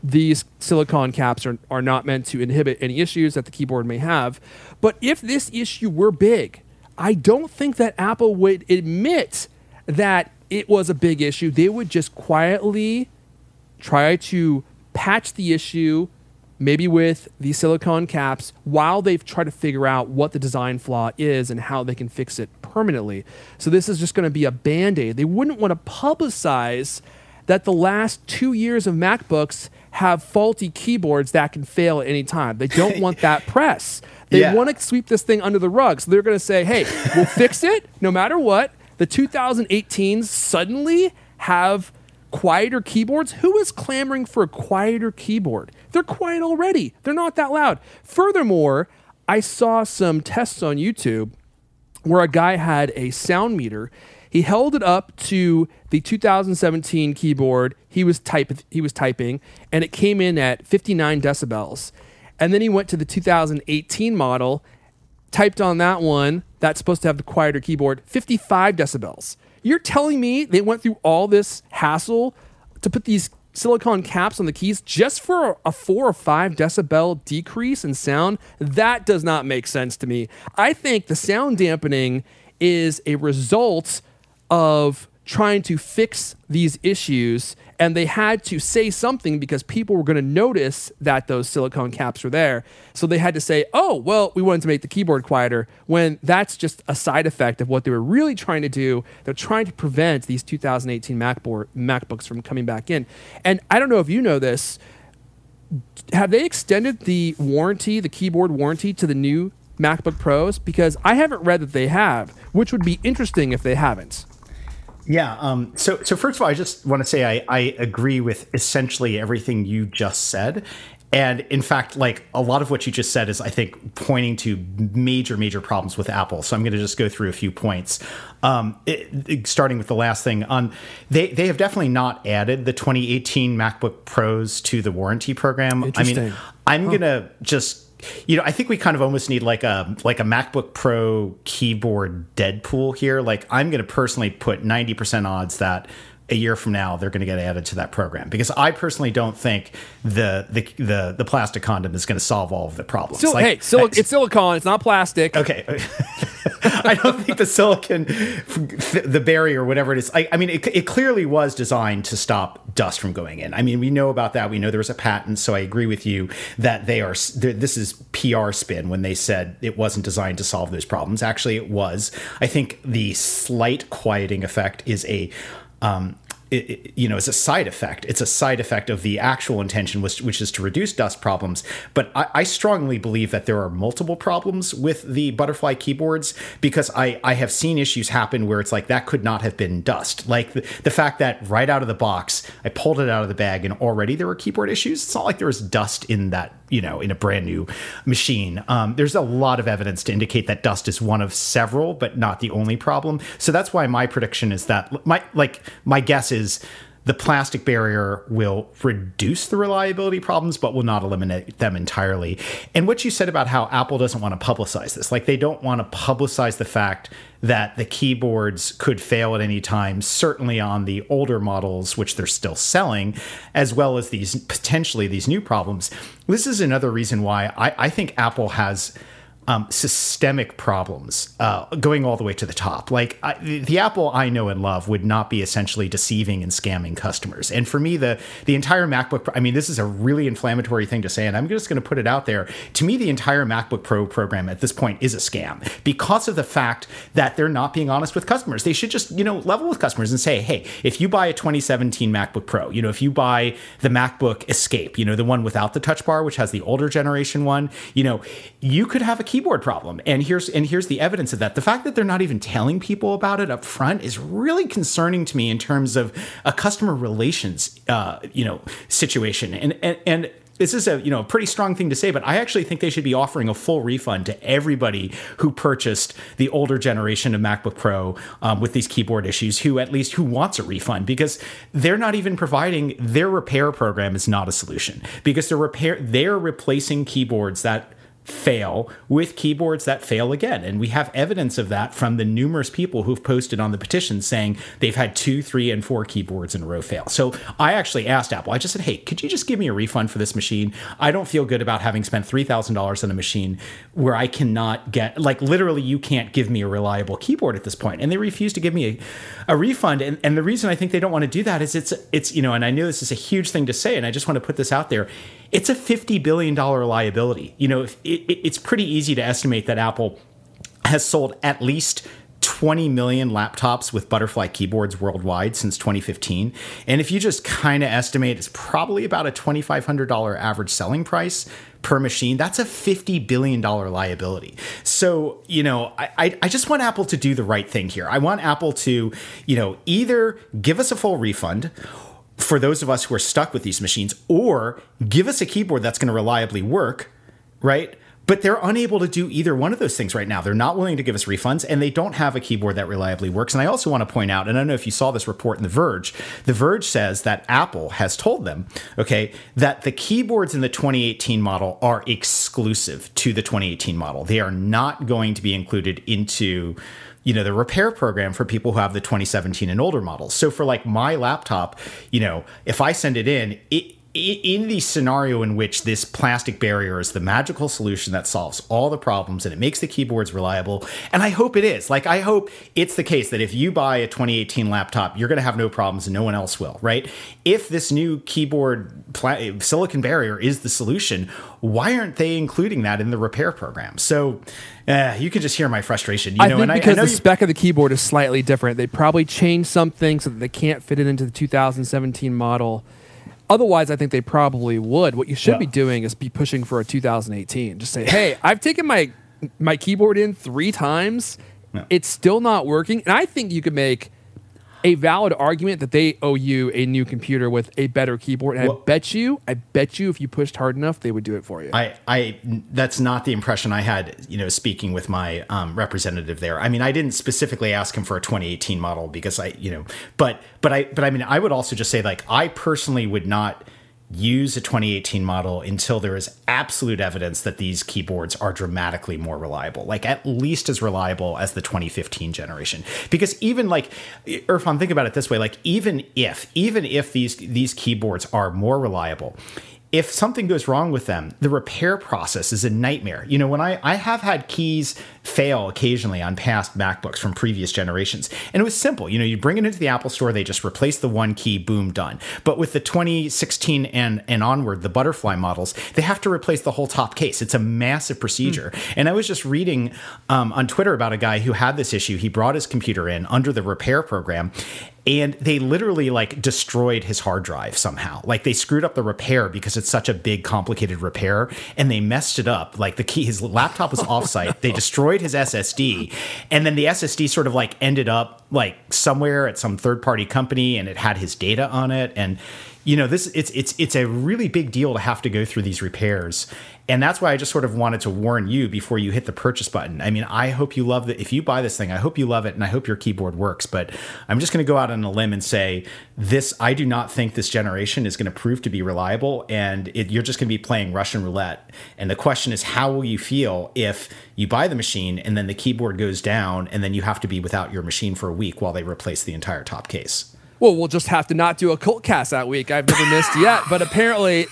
these silicon caps are not meant to inhibit any issues that the keyboard may have. But if this issue were big, I don't think that Apple would admit that it was a big issue. They would just quietly try to patch the issue, maybe with the silicon caps, while they've tried to figure out what the design flaw is and how they can fix it permanently. So this is just going to be a Band-Aid. They wouldn't want to publicize that the last 2 years of MacBooks have faulty keyboards that can fail at any time. They don't want that press. They want to sweep this thing under the rug. So they're going to say, hey, we'll fix it no matter what. The 2018s suddenly have quieter keyboards. Who is clamoring for a quieter keyboard? They're quiet already. They're not that loud. Furthermore, I saw some tests on YouTube where a guy had a sound meter. He held it up to the 2017 keyboard he was typing, and it came in at 59 decibels. And then he went to the 2018 model, typed on that one, that's supposed to have the quieter keyboard, 55 decibels. You're telling me they went through all this hassle to put these silicon caps on the keys just for a 4 or 5 decibel decrease in sound? That does not make sense to me. I think the sound dampening is a result of trying to fix these issues, and they had to say something because people were going to notice that those silicone caps were there. So they had to say, oh, well, we wanted to make the keyboard quieter, when that's just a side effect of what they were really trying to do. They're trying to prevent these 2018 MacBooks from coming back in. And I don't know if you know this, have they extended the warranty, the keyboard warranty, to the new MacBook Pros? Because I haven't read that they have, which would be interesting if they haven't. Yeah. So first of all, I just want to say I agree with essentially everything you just said. And in fact, like a lot of what you just said is, I think, pointing to major problems with Apple. So I'm going to just go through a few points. Starting with the last thing, they have definitely not added the 2018 MacBook Pros to the warranty program. I mean, I'm going to just, I think we kind of almost need like a MacBook Pro keyboard Deadpool here. Like, I'm going to personally put 90% odds that a year from now they're going to get added to that program, because I personally don't think the plastic condom is going to solve all of the problems. It's silicone. It's not plastic. Okay. I don't think the silicon, the barrier, whatever it is. I mean, it clearly was designed to stop dust from going in. I mean, we know about that. We know there was a patent. So I agree with you that this is PR spin when they said it wasn't designed to solve those problems. Actually, it was. I think the slight quieting effect is a it's a side effect. It's a side effect of the actual intention, which is to reduce dust problems. But I strongly believe that there are multiple problems with the Butterfly keyboards, because I have seen issues happen where it's like that could not have been dust. Like the fact that right out of the box, I pulled it out of the bag and already there were keyboard issues. It's not like there was dust in that, in a brand new machine. There's a lot of evidence to indicate that dust is one of several, but not the only problem. So that's why my prediction is that my guess is the plastic barrier will reduce the reliability problems, but will not eliminate them entirely. And what you said about how Apple doesn't want to publicize this, like they don't want to publicize the fact that the keyboards could fail at any time, certainly on the older models, which they're still selling, as well as potentially these new problems. This is another reason why I think Apple has systemic problems going all the way to the top. Like the Apple I know and love would not be essentially deceiving and scamming customers. And for me, the entire MacBook, I mean, this is a really inflammatory thing to say, and I'm just going to put it out there. To me, the entire MacBook Pro program at this point is a scam, because of the fact that they're not being honest with customers. They should just, level with customers and say, hey, if you buy a 2017 MacBook Pro, if you buy the MacBook Escape, the one without the touch bar, which has the older generation one, you could have a keyboard problem. And here's the evidence of that. The fact that they're not even telling people about it up front is really concerning to me in terms of a customer relations, situation. And this is a pretty strong thing to say, but I actually think they should be offering a full refund to everybody who purchased the older generation of MacBook Pro with these keyboard issues, who wants a refund, because they're not even providing, their repair program is not a solution, because they're replacing keyboards that fail with keyboards that fail again. And we have evidence of that from the numerous people who've posted on the petition saying they've had 2, 3, and 4 keyboards in a row fail. So I actually asked Apple, I just said, hey, could you just give me a refund for this machine? I don't feel good about having spent $3,000 on a machine where I cannot get, like, literally you can't give me a reliable keyboard at this point. And they refused to give me a refund. And the reason I think they don't want to do that is it's, you know, and I know this is a huge thing to say, and I just want to put this out there. It's a $50 billion liability. You know, it's pretty easy to estimate that Apple has sold at least 20 million laptops with Butterfly keyboards worldwide since 2015. And if you just kind of estimate it's probably about a $2,500 average selling price per machine, that's a $50 billion liability. So, you know, I just want Apple to do the right thing here. I want Apple to, you know, either give us a full refund for those of us who are stuck with these machines, or give us a keyboard that's going to reliably work, right? But they're unable to do either one of those things right now. They're not willing to give us refunds, and they don't have a keyboard that reliably works. And I also want to point out, and I don't know if you saw this report in The Verge says that Apple has told them, okay, that the keyboards in the 2018 model are exclusive to the 2018 model. They are not going to be included into, you know, the repair program for people who have the 2017 and older models. So for like my laptop, you know, if I send it in the scenario in which this plastic barrier is the magical solution that solves all the problems and it makes the keyboards reliable, and I hope it is. Like, I hope it's the case that if you buy a 2018 laptop, you're going to have no problems and no one else will, right? If this new keyboard silicon barrier is the solution, why aren't they including that in the repair program? So you can just hear my frustration. You know, I think because the spec of the keyboard is slightly different. They probably changed something so that they can't fit it into the 2017 model. Otherwise, I think they probably would. What you should be doing is be pushing for a 2018. Just say, hey, I've taken my keyboard in 3 times. No. It's still not working. And I think you could make a valid argument that they owe you a new computer with a better keyboard. And I bet you if you pushed hard enough, they would do it for you. That's not the impression I had, you know, speaking with my representative there. I mean, I didn't specifically ask him for a 2018 model because but I mean, I would also just say, like, I personally would not use a 2018 model until there is absolute evidence that these keyboards are dramatically more reliable, like at least as reliable as the 2015 generation. Because even like, Irfan, think about it this way, like even if these keyboards are more reliable, if something goes wrong with them, the repair process is a nightmare. You know, when I have had keys fail occasionally on past MacBooks from previous generations, and it was simple. You know, you bring it into the Apple Store, they just replace the one key, boom, done. But with the 2016 and onward, the Butterfly models, they have to replace the whole top case. It's a massive procedure. And I was just reading on Twitter about a guy who had this issue. He brought his computer in under the repair program, and they literally like destroyed his hard drive somehow. Like they screwed up the repair because it's such a big, complicated repair, and they messed it up. Like his laptop was offsite. They destroyed his SSD, and then the SSD sort of like ended up like somewhere at some third-party company, and it had his data on it. And you know, it's a really big deal to have to go through these repairs. And that's why I just sort of wanted to warn you before you hit the purchase button. I mean, I hope you love it. If you buy this thing, I hope you love it, and I hope your keyboard works. But I'm just going to go out on a limb and say I do not think this generation is going to prove to be reliable, and you're just going to be playing Russian roulette. And the question is, how will you feel if you buy the machine and then the keyboard goes down, and then you have to be without your machine for a week while they replace the entire top case? Well, we'll just have to not do a cult cast that week. I've never missed yet, but apparently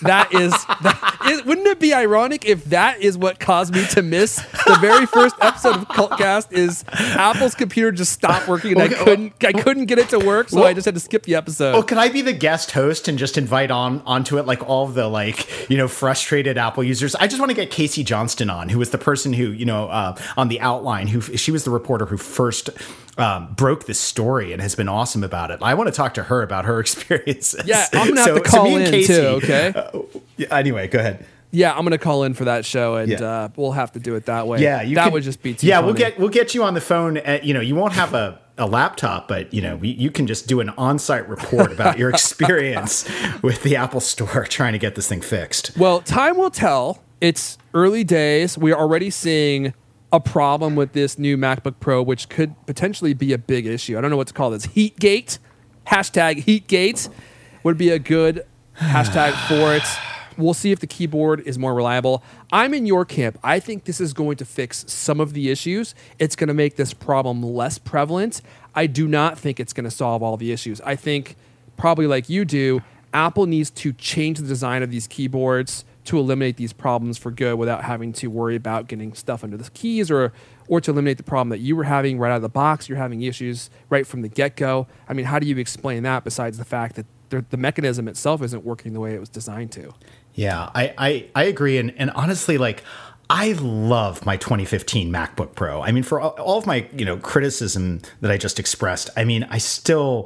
wouldn't it be ironic if that is what caused me to miss the very first episode of Cultcast? Is Apple's computer just stopped working and I couldn't get it to work, so I just had to skip the episode. Well, can I be the guest host and just invite onto it like all of the frustrated Apple users? I just want to get Casey Johnston on, who was the person who on the outline, she was the reporter who first broke this story and has been awesome about it. I want to talk to her about her experiences. Yeah, I'm going to have to call in Casey, too, okay? Anyway, go ahead. Yeah, I'm going to call in for that show, and we'll have to do it that way. Yeah, would just be too funny. We'll get you on the phone. You won't have a laptop, but you can just do an on-site report about your experience with the Apple Store trying to get this thing fixed. Well, time will tell. It's early days. We are already seeing a problem with this new MacBook Pro, which could potentially be a big issue. I don't know what to call this. Heatgate. #Heatgate would be a good hashtag for it. We'll see if the keyboard is more reliable. I'm in your camp. I think this is going to fix some of the issues. It's going to make this problem less prevalent. I do not think it's going to solve all the issues. I think, probably like you do, Apple needs to change the design of these keyboards to eliminate these problems for good without having to worry about getting stuff under the keys or to eliminate the problem that you were having right out of the box. You're having issues right from the get-go. I mean, how do you explain that besides the fact that the mechanism itself isn't working the way it was designed to? Yeah, I agree. And honestly, like, I love my 2015 MacBook Pro. I mean, for all of my, criticism that I just expressed, I mean, I'm still,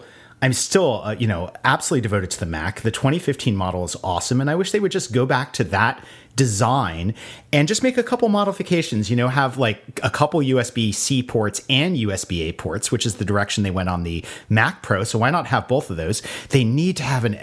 absolutely devoted to the Mac. The 2015 model is awesome. And I wish they would just go back to that design and just make a couple modifications, have like a couple USB-C ports and USB-A ports, which is the direction they went on the Mac Pro. So why not have both of those? They need to have an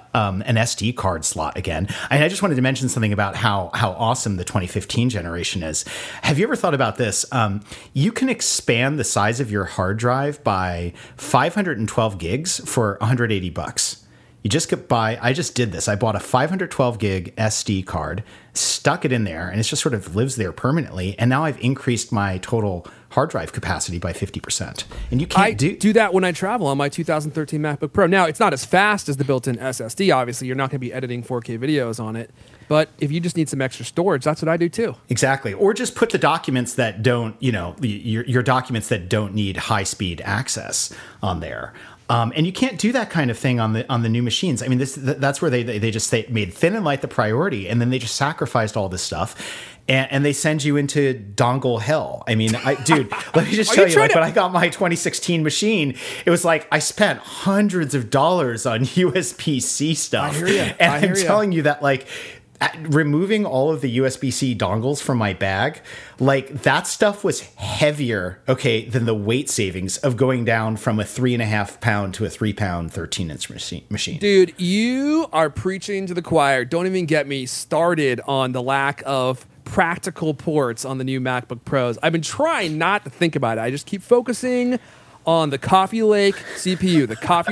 SD card slot again. And I just wanted to mention something about how awesome the 2015 generation is. Have you ever thought about this? You can expand the size of your hard drive by 512 gigs for $180. You just could buy, I just did this. I bought a 512 gig SD card, stuck it in there, and it just sort of lives there permanently. And now I've increased my total hard drive capacity by 50%. And you can't do that when I travel on my 2013 MacBook Pro. Now, it's not as fast as the built-in SSD, obviously. You're not going to be editing 4K videos on it. But if you just need some extra storage, that's what I do too. Exactly. Or just put the documents that don't, your documents that don't need high-speed access on there. And you can't do that kind of thing on the new machines. I mean, that's where they just made thin and light the priority, and then they just sacrificed all this stuff, and they send you into dongle hell. I mean, dude, let me just tell you, like, when I got my 2016 machine, it was like I spent hundreds of dollars on USB-C stuff. I hear you. And I'm telling you that, like, removing all of the USB-C dongles from my bag, like, that stuff was heavier, than the weight savings of going down from a 3.5 pound to a 3 pound 13-inch machine. Dude, you are preaching to the choir. Don't even get me started on the lack of practical ports on the new MacBook Pros. I've been trying not to think about it. I just keep focusing on the Coffee Lake CPU,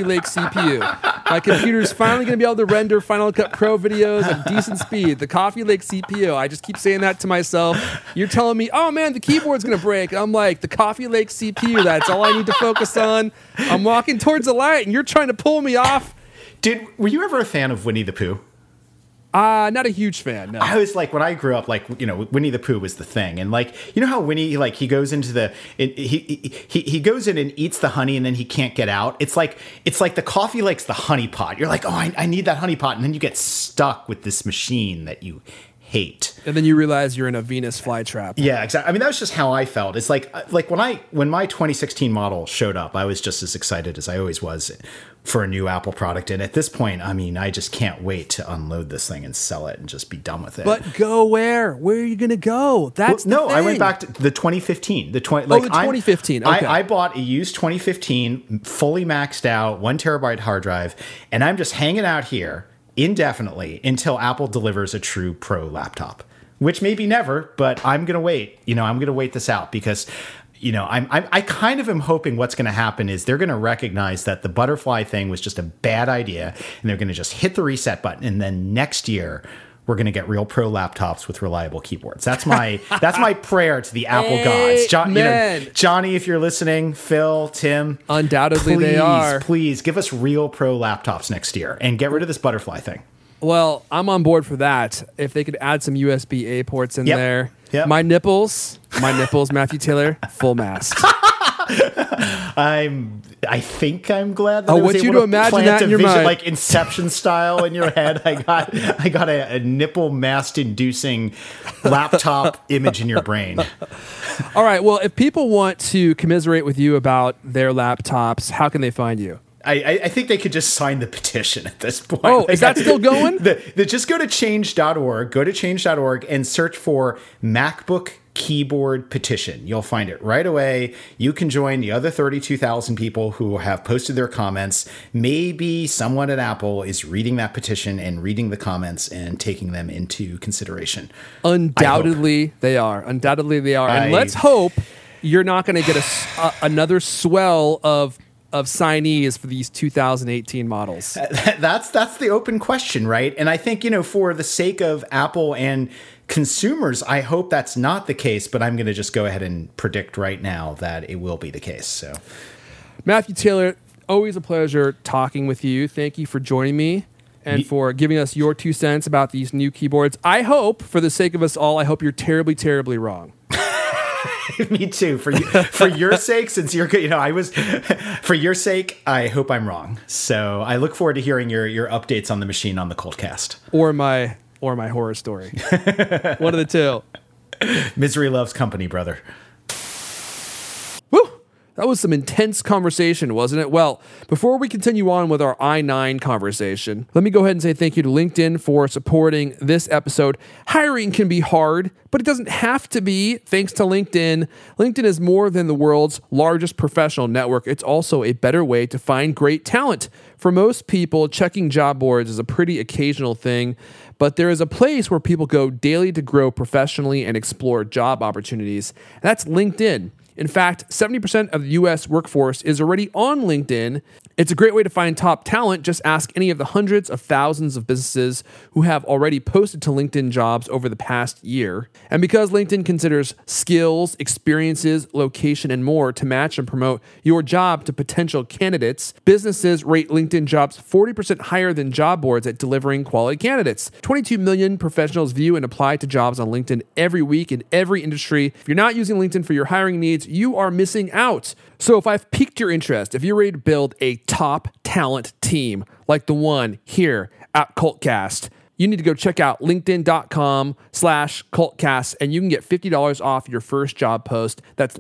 My computer's finally going to be able to render Final Cut Pro videos at decent speed. The Coffee Lake CPU. I just keep saying that to myself. You're telling me, oh man, the keyboard's going to break. I'm like, the Coffee Lake CPU, that's all I need to focus on. I'm walking towards the light and you're trying to pull me off. Dude, were you ever a fan of Winnie the Pooh? Not a huge fan, no. I was like, when I grew up, like, Winnie the Pooh was the thing. And like, how Winnie, like, he goes into he goes in and eats the honey and then he can't get out. It's like the Coffee Lake's the honey pot. You're like, oh, I need that honey pot. And then you get stuck with this machine that you hate. And then you realize you're in a Venus flytrap. Yeah, exactly. I mean, that was just how I felt. It's like when my 2016 model showed up, I was just as excited as I always was for a new Apple product. And at this point, I mean, I just can't wait to unload this thing and sell it and just be done with it. But go where? Where are you going to go? That's the thing. I went back to the 2015. The 2015. Okay. I bought a used 2015, fully maxed out, 1 terabyte hard drive, and I'm just hanging out here indefinitely until Apple delivers a true pro laptop, which may be never, but I'm going to wait. I'm going to wait this out because, I kind of am hoping what's going to happen is they're going to recognize that the butterfly thing was just a bad idea and they're going to just hit the reset button. And then next year we're going to get real pro laptops with reliable keyboards. That's my prayer to the Apple gods. Johnny, if you're listening, Phil, Tim, undoubtedly they are. Please give us real pro laptops next year and get rid of this butterfly thing. Well, I'm on board for that. If they could add some USB-A ports in there. Yep. My nipples, Matthew Taylor, full mast. I think I'm glad that I want you to imagine that in your mind, like Inception style in your head. I got a nipple mast inducing laptop image in your brain. All right. Well, if people want to commiserate with you about their laptops, how can they find you? I think they could just sign the petition at this point. Oh, is that still going? Just go to change.org and search for MacBook keyboard petition. You'll find it right away. You can join the other 32,000 people who have posted their comments. Maybe someone at Apple is reading that petition and reading the comments and taking them into consideration. Undoubtedly they are. And let's hope you're not going to get another swell of of signees for these 2018 models? That's the open question, right? And I think, for the sake of Apple and consumers, I hope that's not the case, but I'm going to just go ahead and predict right now that it will be the case. So, Matthew Taylor, always a pleasure talking with you. Thank you for joining me and for giving us your 2 cents about these new keyboards. I hope, for the sake of us all, I hope you're terribly, terribly wrong. Me too. For your sake, since you're, for your sake, I hope I'm wrong. So I look forward to hearing your updates on the machine on the Coltcast or my horror story. One of the two. Misery loves company, brother. Woo! That was some intense conversation, wasn't it? Well, before we continue on with our i9 conversation, let me go ahead and say thank you to LinkedIn for supporting this episode. Hiring can be hard, but it doesn't have to be thanks to LinkedIn. LinkedIn is more than the world's largest professional network. It's also a better way to find great talent. For most people, checking job boards is a pretty occasional thing, but there is a place where people go daily to grow professionally and explore job opportunities. That's LinkedIn. In fact, 70% of the U.S. workforce is already on LinkedIn. It's a great way to find top talent. Just ask any of the hundreds of thousands of businesses who have already posted to LinkedIn jobs over the past year. And because LinkedIn considers skills, experiences, location, and more to match and promote your job to potential candidates, businesses rate LinkedIn jobs 40% higher than job boards at delivering quality candidates. 22 million professionals view and apply to jobs on LinkedIn every week in every industry. If you're not using LinkedIn for your hiring needs, you are missing out. So if I've piqued your interest, if you're ready to build a top talent team like the one here at Coltcast, you need to go check out linkedin.com/Coltcast and you can get $50 off your first job post. That's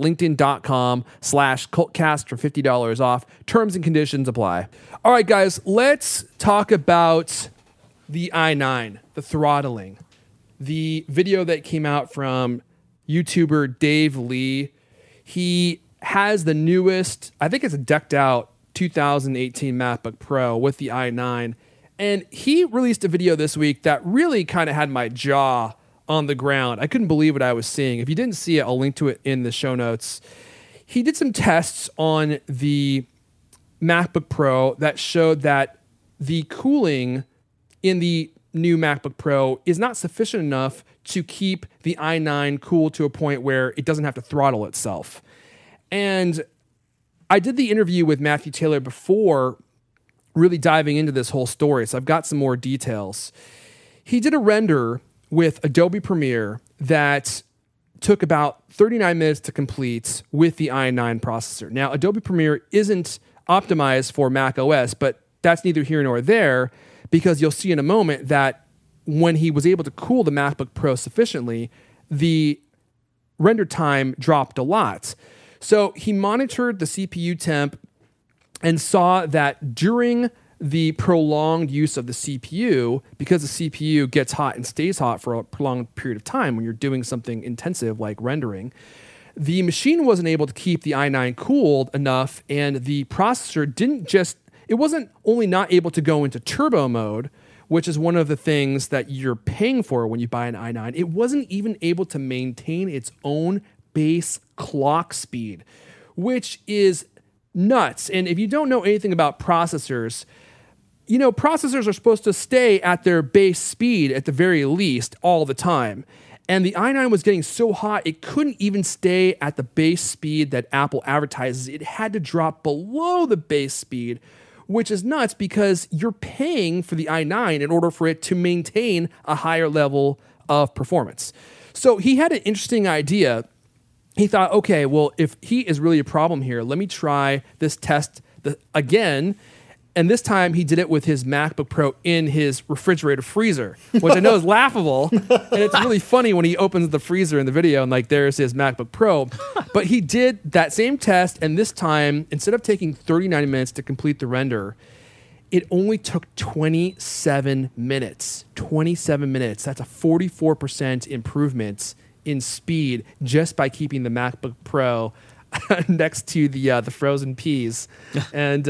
linkedin.com/Coltcast for $50 off. Terms and conditions apply. All right, guys, let's talk about the i9, the throttling, the video that came out from YouTuber Dave Lee. He has the newest, I think it's a decked out 2018 MacBook Pro with the i9. And he released a video this week that really kind of had my jaw on the ground. I couldn't believe what I was seeing. If you didn't see it, I'll link to it in the show notes. He did some tests on the MacBook Pro that showed that the cooling in the new MacBook Pro is not sufficient enough to keep the i9 cool to a point where it doesn't have to throttle itself. And I did the interview with Matthew Taylor before really diving into this whole story, so I've got some more details. He did a render with Adobe Premiere that took about 39 minutes to complete with the i9 processor. Now, Adobe Premiere isn't optimized for Mac OS, but that's neither here nor there, because you'll see in a moment that when he was able to cool the MacBook Pro sufficiently, the render time dropped a lot. So he monitored the CPU temp and saw that during the prolonged use of the CPU, because the CPU gets hot and stays hot for a prolonged period of time when you're doing something intensive like rendering, the machine wasn't able to keep the i9 cooled enough, and the processor it wasn't only not able to go into turbo mode, which is one of the things that you're paying for when you buy an i9, it wasn't even able to maintain its own base clock speed, which is nuts. And if you don't know anything about processors, processors are supposed to stay at their base speed at the very least all the time. And the i9 was getting so hot, it couldn't even stay at the base speed that Apple advertises. It had to drop below the base speed, which is nuts because you're paying for the i9 in order for it to maintain a higher level of performance. So he had an interesting idea. He thought, okay, well, if heat is really a problem here, let me try this test again. And this time he did it with his MacBook Pro in his refrigerator freezer, which I know is laughable. And it's really funny when he opens the freezer in the video and there's his MacBook Pro. But he did that same test. And this time, instead of taking 39 minutes to complete the render, it only took 27 minutes. 27 minutes. That's a 44% improvement in speed just by keeping the MacBook Pro next to the frozen peas and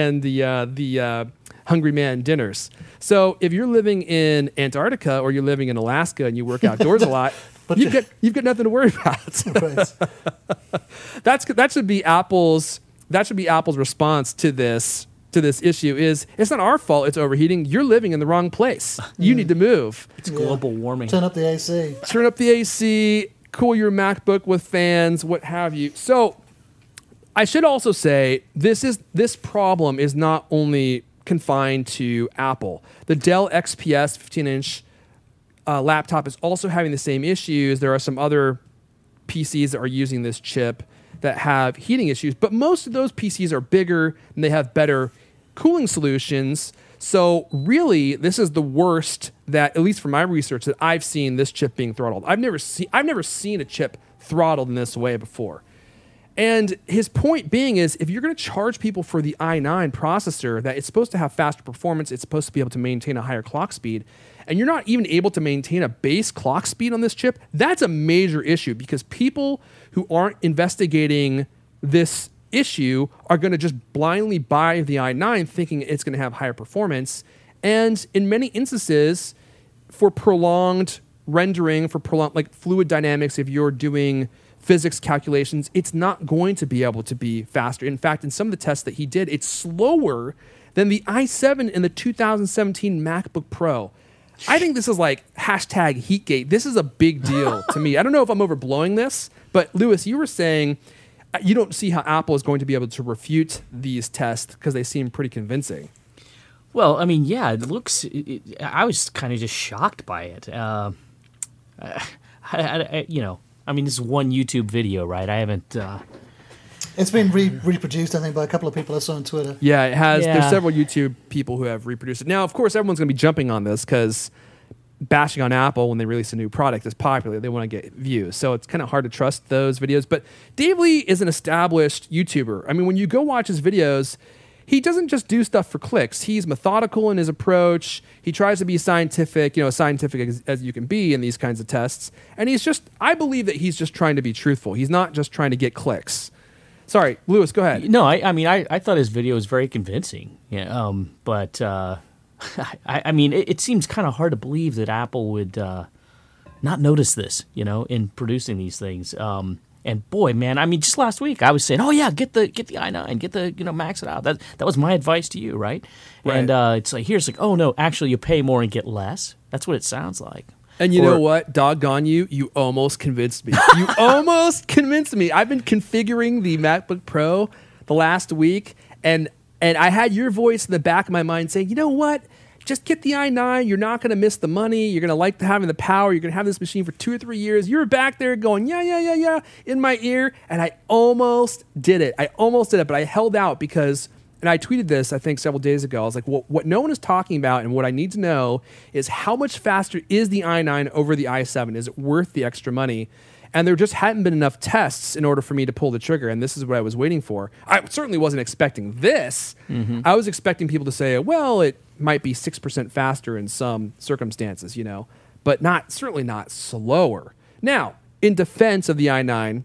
the Hungry Man dinners. So if you're living in Antarctica or you're living in Alaska and you work outdoors a lot, you've got nothing to worry about. Right. That should be Apple's that should be Apple's response to this issue is it's not our fault it's overheating. You're living in the wrong place. You need to move. It's global warming. Turn up the AC. Turn up the AC, cool your MacBook with fans, what have you. So I should also say this problem is not only confined to Apple. The Dell XPS 15-inch laptop is also having the same issues. There are some other PCs that are using this chip that have heating issues, but most of those PCs are bigger and they have better cooling solutions. So really, this is the worst that, at least from my research, that I've seen this chip being throttled. I've never seen a chip throttled in this way before. And his point being is, if you're going to charge people for the i9 processor, that it's supposed to have faster performance, it's supposed to be able to maintain a higher clock speed, and you're not even able to maintain a base clock speed on this chip, that's a major issue, because people who aren't investigating this issue are going to just blindly buy the i9 thinking it's going to have higher performance. And in many instances, for prolonged rendering, for prolonged like fluid dynamics, if you're doing physics calculations, it's not going to be able to be faster. In fact, in some of the tests that he did, it's slower than the i7 in the 2017 MacBook Pro. I think this is like hashtag Heatgate. This is a big deal to me. I don't know if I'm overblowing this, but Lewis, you were saying you don't see how Apple is going to be able to refute these tests because they seem pretty convincing. Well, I mean, yeah, it looks. I was kind of just shocked by it. I mean, this is one YouTube video, right? I haven't. It's been reproduced, I think, by a couple of people I saw on Twitter. Yeah, it has. Yeah. There's several YouTube people who have reproduced it. Now, of course, everyone's going to be jumping on this because bashing on Apple when they release a new product is popular. They want to get views. So it's kind of hard to trust those videos. But Dave Lee is an established YouTuber. I mean, when you go watch his videos, he doesn't just do stuff for clicks. He's methodical in his approach. He tries to be scientific, as scientific as you can be in these kinds of tests. And I believe that he's just trying to be truthful. He's not just trying to get clicks. Sorry, Lewis, go ahead. No, I thought his video was very convincing. Yeah, but I mean, it seems kind of hard to believe that Apple would not notice this, in producing these things. And boy, man, I mean, just last week I was saying, oh yeah, get the i9, max it out. That was my advice to you, right? And it's like here's like, oh no, actually you pay more and get less. That's what it sounds like. And you know what? Doggone you, you almost convinced me. You almost convinced me. I've been configuring the MacBook Pro the last week, and I had your voice in the back of my mind saying, you know what? Just get the i9. You're not going to miss the money. You're going to like having the power. You're going to have this machine for 2 or 3 years. You were back there going, yeah, in my ear, and I almost did it. But I held out because... And I tweeted this, I think, several days ago. I was like, well, what no one is talking about and what I need to know is how much faster is the i9 over the i7? Is it worth the extra money? And there just hadn't been enough tests in order for me to pull the trigger, and this is what I was waiting for. I certainly wasn't expecting this. Mm-hmm. I was expecting people to say, well, it might be 6% faster in some circumstances, but certainly not slower. Now, in defense of the i9,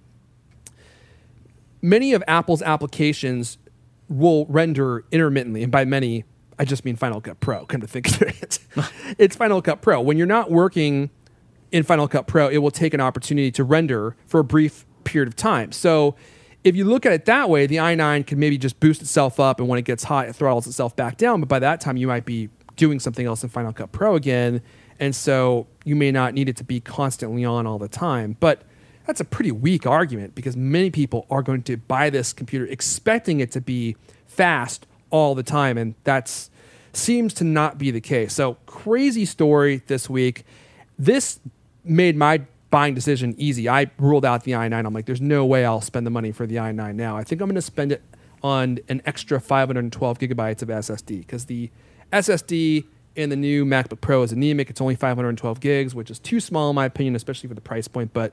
many of Apple's applications will render intermittently, and by many, I just mean Final Cut Pro. Come to think of it, it's Final Cut Pro. When you're not working in Final Cut Pro, it will take an opportunity to render for a brief period of time. So if you look at it that way, the i9 can maybe just boost itself up, and when it gets hot, it throttles itself back down. But by that time, you might be doing something else in Final Cut Pro again, and so you may not need it to be constantly on all the time. But that's a pretty weak argument because many people are going to buy this computer expecting it to be fast all the time, and that seems to not be the case. So crazy story this week. This made my buying decision easy. I ruled out the i9. I'm like, there's no way I'll spend the money for the i9 now. I think I'm going to spend it on an extra 512 gigabytes of SSD because the SSD in the new MacBook Pro is anemic. It's only 512 gigs, which is too small in my opinion, especially for the price point, but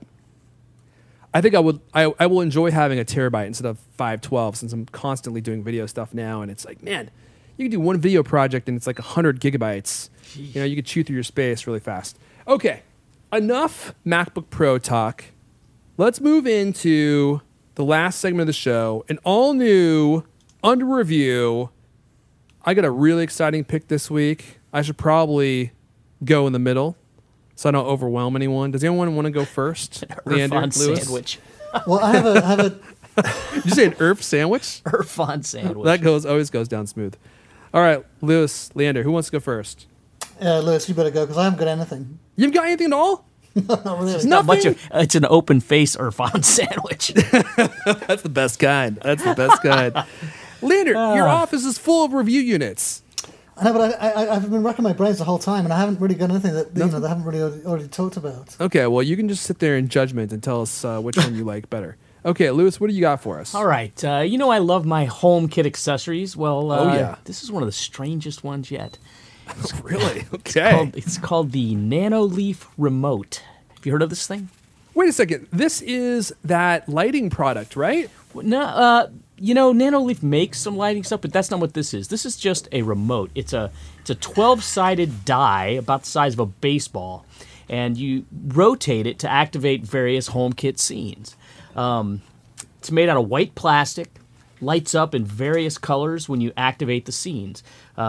I think I will enjoy having a terabyte instead of 512 since I'm constantly doing video stuff now. And it's like, man, you can do one video project and it's like 100 gigabytes. Jeez. You can chew through your space really fast. Okay, enough MacBook Pro talk. Let's move into the last segment of the show. An all new, under review. I got a really exciting pick this week. I should probably go in the middle, so I don't overwhelm anyone. Does anyone want to go first? Leander, Lewis? Sandwich. Well, I have Did you say an Earth sandwich? Irfan sandwich. That always goes down smooth. All right, Lewis, Leander, who wants to go first? Lewis, you better go because I haven't got anything. You haven't got anything at all? Not really. Not much of, it's an open face Irfan sandwich. That's the best kind. Leander, your office is full of review units. I know, but I've been racking my brains the whole time, and I haven't really got anything that they haven't really already talked about. Okay, well, you can just sit there in judgment and tell us which one you like better. Okay, Lewis, what do you got for us? All right. I love my HomeKit accessories. Well, yeah. This is one of the strangest ones yet. Really? Okay. It's called the NanoLeaf Remote. Have you heard of this thing? Wait a second. This is that lighting product, right? No, NanoLeaf makes some lighting stuff, but that's not what this is. This is just a remote. It's a 12-sided die about the size of a baseball, and you rotate it to activate various HomeKit scenes. It's made out of white plastic, lights up in various colors when you activate the scenes.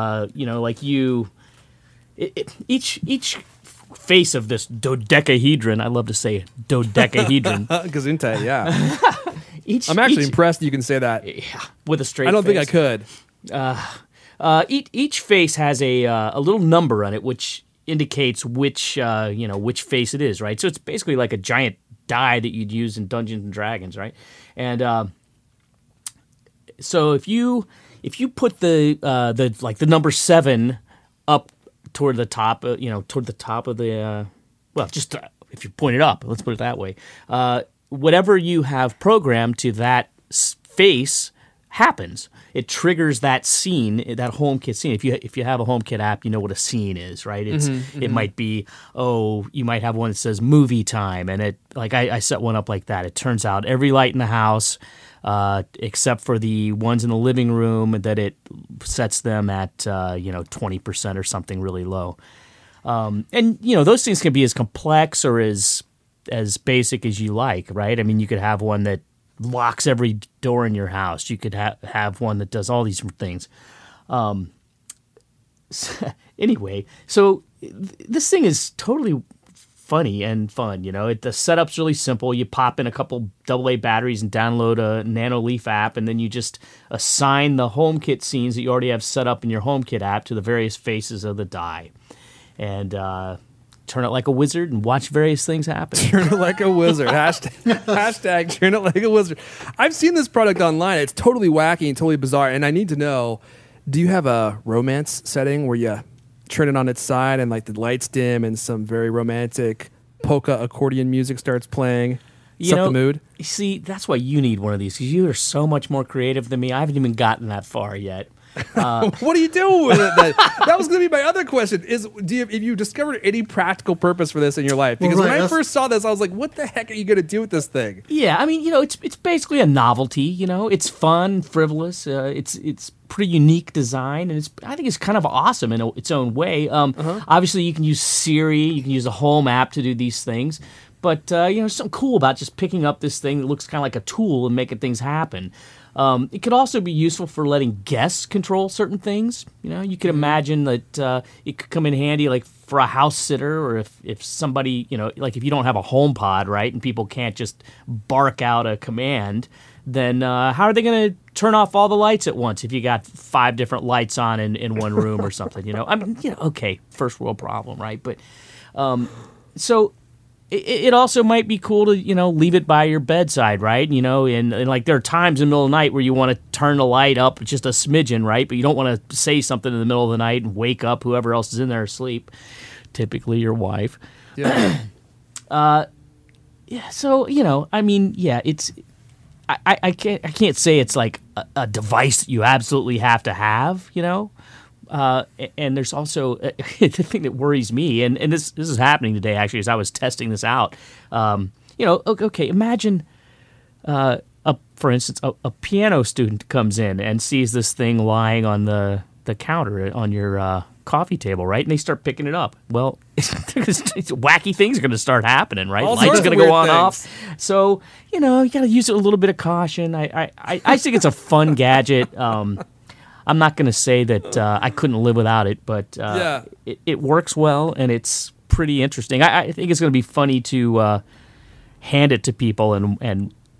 Each face of this dodecahedron, I love to say dodecahedron. Gesundheit, yeah. I'm each actually impressed you can say that. with a straight I don't face. think I could. Each face has a little number on it, which indicates which face it is, right? So it's basically like a giant die that you'd use in Dungeons and Dragons, right? And so if you put the number 7 up toward the top, toward the top of the if you point it up, let's put it that way. Whatever you have programmed to that face happens. It triggers that scene, that HomeKit scene. If you have a HomeKit app, you know what a scene is, right? It might be, you might have one that says movie time, and I set one up like that. It turns out every light in the house, except for the ones in the living room, that it sets them at 20% or something really low. And those things can be as complex or as basic as you like, right? I mean, you could have one that locks every door in your house. You could have one that does all these things. Anyway, so this thing is totally funny and fun. The setup's really simple. You pop in a couple AA batteries and download a NanoLeaf app, and then you just assign the HomeKit scenes that you already have set up in your HomeKit app to the various faces of the die. And turn it like a wizard and watch various things happen. Turn it like a wizard. Hashtag turn it like a wizard. I've seen this product online. It's totally wacky and totally bizarre. And I need to know, do you have a romance setting where you turn it on its side and like the lights dim and some very romantic polka accordion music starts playing? Set the mood? See, that's why you need one of these, because you are so much more creative than me. I haven't even gotten that far yet. What are you doing with it then? That was going to be my other question. Have you discovered any practical purpose for this in your life? Because when I first saw this, I was like, what the heck are you going to do with this thing? Yeah, I mean, it's basically a novelty. It's fun, frivolous. It's pretty unique design, and I think it's kind of awesome in its own way. Obviously, you can use Siri, you can use the Home app to do these things. But, there's something cool about just picking up this thing that looks kind of like a tool and making things happen. It could also be useful for letting guests control certain things. You could imagine that it could come in handy like for a house sitter, or if somebody, like if you don't have a HomePod, right, and people can't just bark out a command, then how are they going to turn off all the lights at once if you got 5 different lights on in one room or something? I mean, okay, first world problem, right? But so it also might be cool to, leave it by your bedside, right? And like there are times in the middle of the night where you want to turn the light up just a smidgen, right? But you don't want to say something in the middle of the night and wake up whoever else is in there asleep, typically your wife. Yeah. So, I mean, yeah, it's I can't say it's like a device that you absolutely have to have, and there's also the thing that worries me, and this is happening today actually as I was testing this out. Okay, imagine, for instance, a piano student comes in and sees this thing lying on the counter on your coffee table, right? And they start picking it up. Well, wacky things are going to start happening, right? Lights are going to go on off. So you got to use a little bit of caution. I think it's a fun gadget. I'm not going to say that I couldn't live without it, but it works well, and it's pretty interesting. I think it's going to be funny to hand it to people and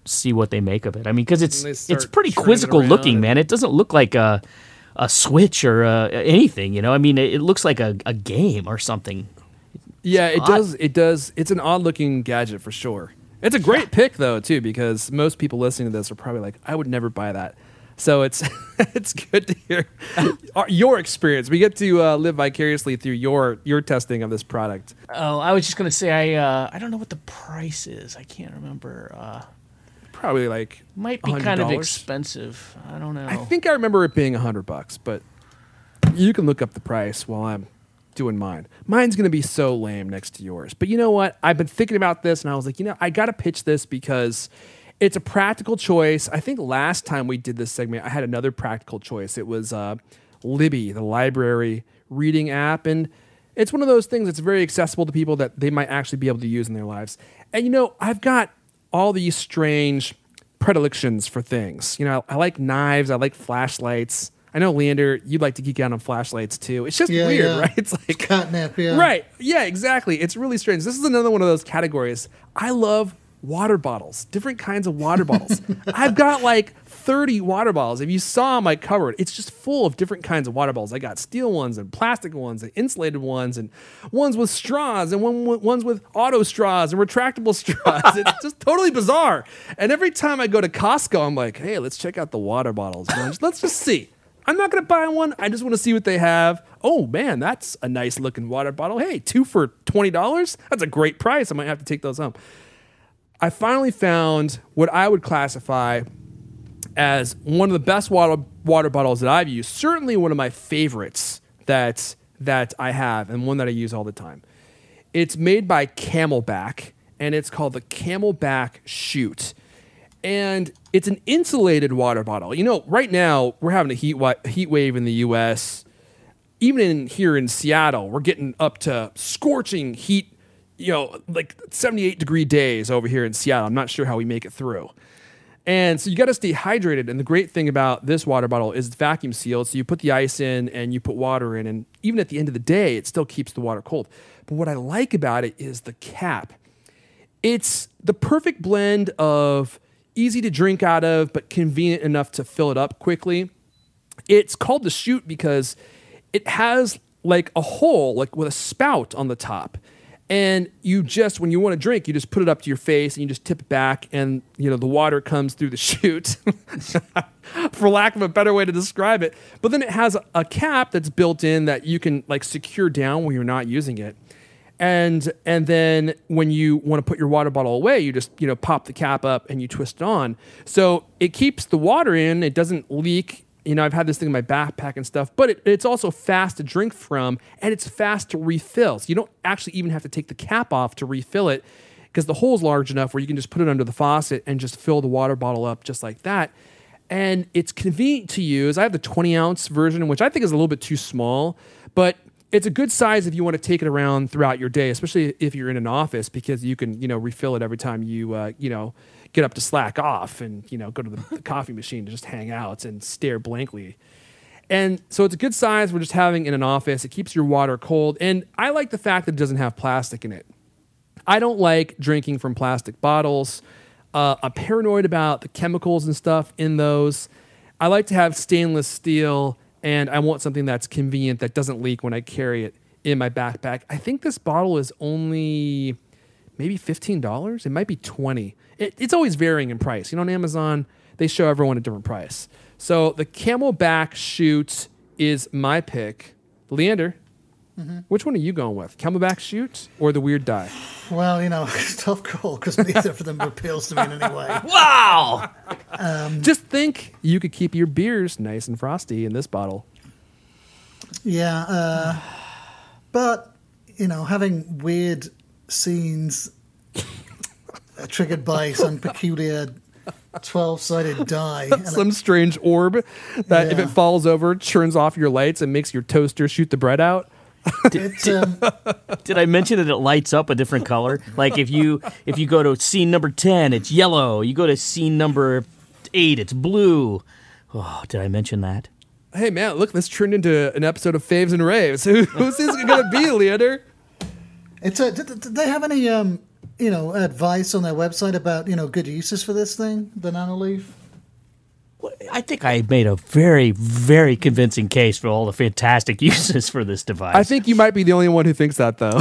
see what they make of it. I mean, because they it's start pretty turning it quizzical around looking, and- man. It doesn't look like a Switch or anything, you know. I mean, it looks like a game or something. Yeah, it odd. does. It does. It's an odd looking gadget for sure. It's a great pick though too, because most people listening to this are probably like, I would never buy that. So it's it's good to hear your experience. We get to live vicariously through your testing of this product. Oh, I was just gonna say I don't know what the price is. I can't remember. Probably like Might be kind of $100. expensive. I don't know. I think I remember it being $100, but you can look up the price while I'm doing mine. Mine's going to be so lame next to yours. But you know what? I've been thinking about this, and I was like, I got to pitch this because it's a practical choice. I think last time we did this segment, I had another practical choice. It was Libby, the library reading app, and it's one of those things that's very accessible to people that they might actually be able to use in their lives. And I've got all these strange predilections for things. I like knives. I like flashlights. I know, Leander, you'd like to geek out on flashlights too. It's just weird, right? It's like catnip, yeah. Right. Yeah, exactly. It's really strange. This is another one of those categories. I love water bottles, different kinds of water bottles. I've got like 30 water bottles. If you saw my cupboard, it's just full of different kinds of water bottles. I got steel ones and plastic ones and insulated ones and ones with straws and ones with auto straws and retractable straws. It's just totally bizarre. And every time I go to Costco, I'm like, hey, let's check out the water bottles. Let's just see. I'm not going to buy one. I just want to see what they have. Oh, man, that's a nice looking water bottle. Hey, 2 for $20? That's a great price. I might have to take those home. I finally found what I would classify as one of the best water bottles that I've used. Certainly one of my favorites that I have and one that I use all the time. It's made by Camelback, and it's called the Camelback Shoot. And it's an insulated water bottle. Right now we're having a heat wave in the U.S. Even here in Seattle, we're getting up to scorching heat, like 78-degree days over here in Seattle. I'm not sure how we make it through. And so you got to stay hydrated. And the great thing about this water bottle is it's vacuum sealed. So you put the ice in and you put water in. And even at the end of the day, it still keeps the water cold. But what I like about it is the cap. It's the perfect blend of easy to drink out of, but convenient enough to fill it up quickly. It's called the Shoot because it has like a hole, like with a spout on the top. And when you want to drink, you just put it up to your face and you just tip it back and, the water comes through the chute, for lack of a better way to describe it. But then it has a cap that's built in that you can like secure down when you're not using it. And then when you want to put your water bottle away, you just, pop the cap up and you twist it on. So it keeps the water in, it doesn't leak. I've had this thing in my backpack and stuff, but it's also fast to drink from and it's fast to refill. So you don't actually even have to take the cap off to refill it because the hole's large enough where you can just put it under the faucet and just fill the water bottle up just like that. And it's convenient to use. I have the 20-ounce version, which I think is a little bit too small, but it's a good size if you want to take it around throughout your day, especially if you're in an office, because you can, refill it every time you, get up to slack off and, go to the coffee machine to just hang out and stare blankly. And so it's a good size for just having in an office. It keeps your water cold. And I like the fact that it doesn't have plastic in it. I don't like drinking from plastic bottles. I'm paranoid about the chemicals and stuff in those. I like to have stainless steel. And I want something that's convenient, that doesn't leak when I carry it in my backpack. I think this bottle is only maybe $15. It might be $20. It's always varying in price. On Amazon, they show everyone a different price. So the Camelback Shoot is my pick. Leander, which one are you going with? Camelback Shoot or the Weird Die? Well, it's a tough call because neither of them appeals to me in any way. Wow! Just think you could keep your beers nice and frosty in this bottle. Yeah, but, having weird scenes triggered by some peculiar 12-sided die. Some strange orb that if it falls over, turns off your lights and makes your toaster shoot the bread out. Did I mention that it lights up a different color? Like if you go to scene number 10, it's yellow. You go to scene number 8, it's blue. Oh, did I mention that? Hey man, look, this turned into an episode of Faves and Raves. Who's this going to be, Leander? Did they have any advice on their website about, good uses for this thing, the Nanoleaf? I think I made a very, very convincing case for all the fantastic uses for this device. I think you might be the only one who thinks that, though.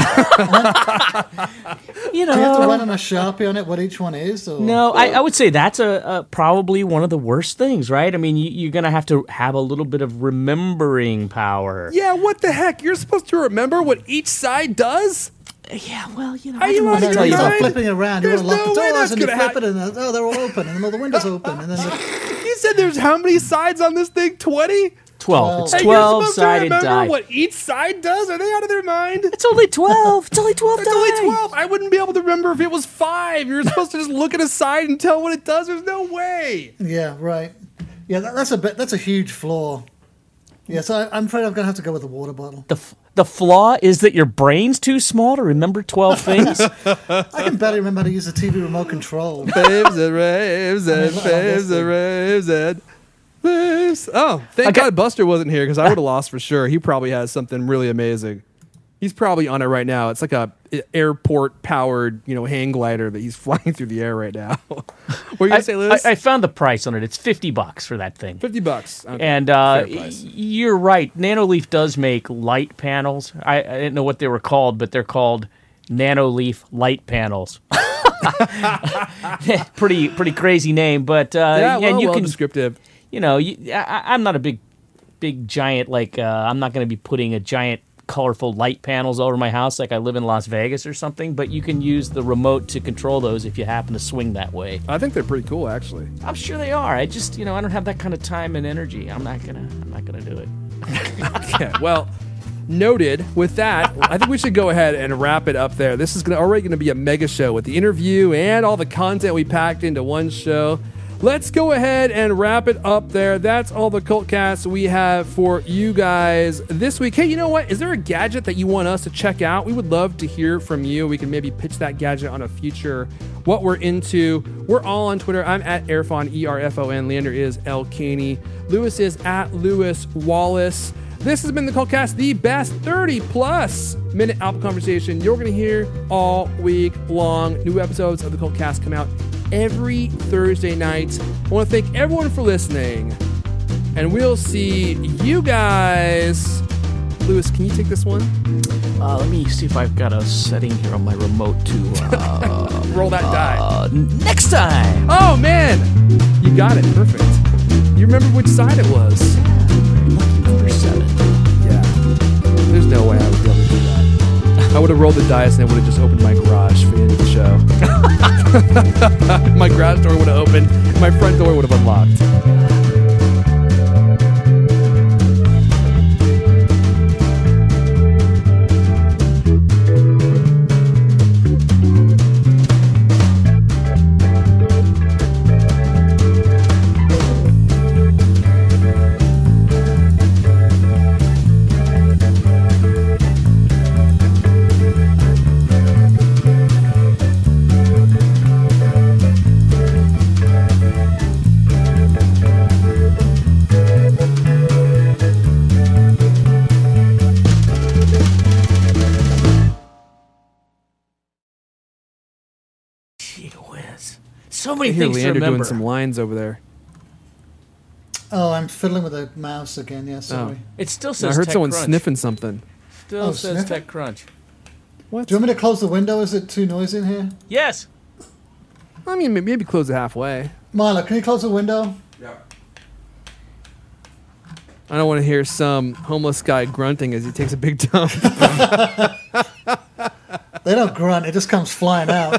Do you have to write on a Sharpie on it what each one is? Or? No, I would say that's probably one of the worst things, right? I mean, you're going to have a little bit of remembering power. Yeah, what the heck? You're supposed to remember what each side does? Yeah, well, Are you want to out tell of you your about mind? Flipping around, There's you want to lock no way the doors that's and you gonna flip it and they're all open and then all the windows open and then You said there's how many sides on this thing? 20? 12. It's Hey, you're supposed to 12-sided remember die. what each side does? Are they out of their mind? It's only 12. It's only 12 It's only 12. I wouldn't be able to remember if it was 5. You're supposed to just look at a side and tell what it does. There's no way. Yeah, right. Yeah, that's a huge flaw. Yeah, so I'm afraid I'm going to have to go with the water bottle. The flaw is that your brain's too small to remember 12 things. I can barely remember how to use a TV remote control. Faves and raves and faves and raves and faves. Oh, thank God Buster wasn't here because I would have lost for sure. He probably has something really amazing. He's probably on it right now. It's like a airport powered, hang glider that he's flying through the air right now. What were you gonna say, Lewis? I found the price on it. It's $50 for that thing. $50. Okay. And Fair price. you're right. Nanoleaf does make light panels. I didn't know what they were called, but they're called Nanoleaf light panels. pretty crazy name, but you can descriptive. I'm not a big giant I'm not going to be putting a giant colorful light panels over my house like I live in Las Vegas or something, but you can use the remote to control those if you happen to swing that way. I think they're pretty cool, actually. I'm sure they are. I just, I don't have that kind of time and energy. I'm not gonna do it. Okay, well, noted. With that, I think we should go ahead and wrap it up there. This is already going to be a mega show with the interview and all the content we packed into one show. Let's go ahead and wrap it up there. That's all the Cultcast we have for you guys this week. Hey, you know what? Is there a gadget that you want us to check out? We would love to hear from you. We can maybe pitch that gadget on a future What We're Into. We're all on Twitter. I'm at Erfon, E-R-F-O-N. Leander is L. Caney. Lewis is at Lewis Wallace. This has been the Cultcast, the best 30-plus minute Apple conversation you're going to hear all week long. New episodes of the Cultcast come out every Thursday night. I want to thank everyone for listening, and we'll see you guys. Lewis, can you take this one? Let me see if I've got a setting here on my remote to roll that die. Next time. Oh, man. You got it. Perfect. You remember which side it was. Lucky number 7. Yeah. There's no way I would be able to do that. I would have rolled the dice and it would have just opened my garage for the end of the show. My garage door would have opened. My front door would have unlocked. So many Here, things to Leander remember. doing some lines over there. Oh, I'm fiddling with the mouse again. Yeah, sorry. It still I says heard someone TechCrunch. sniffing something. Still says sniffing? TechCrunch. What? Do you want me to close the window? Is it too noisy in here? Yes. I mean, maybe close it halfway. Marla, can you close the window? I don't want to hear some homeless guy grunting as he takes a big dump. They don't grunt. It just comes flying out.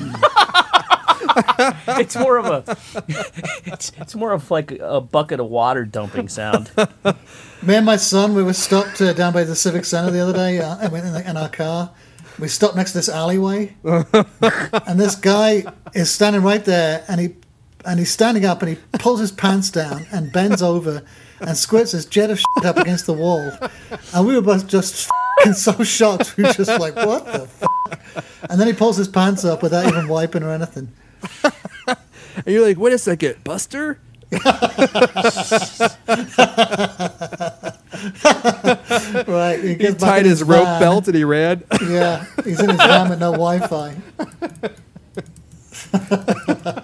It's more of a it's more of like a bucket of water dumping sound. Me and my son, we were stopped down by the Civic Center the other day. I went in our car. We stopped next to this alleyway, and this guy is standing right there, and he's standing up, and he pulls his pants down and bends over and squirts his jet of shit up against the wall, and we were both just f***ing so shocked. We were just like, "What the f***?" And then he pulls his pants up without even wiping or anything. And you're like, wait a second, Buster? Right. He gets back tied in his rope van. belt and he ran. Yeah, he's in his van with no Wi-Fi.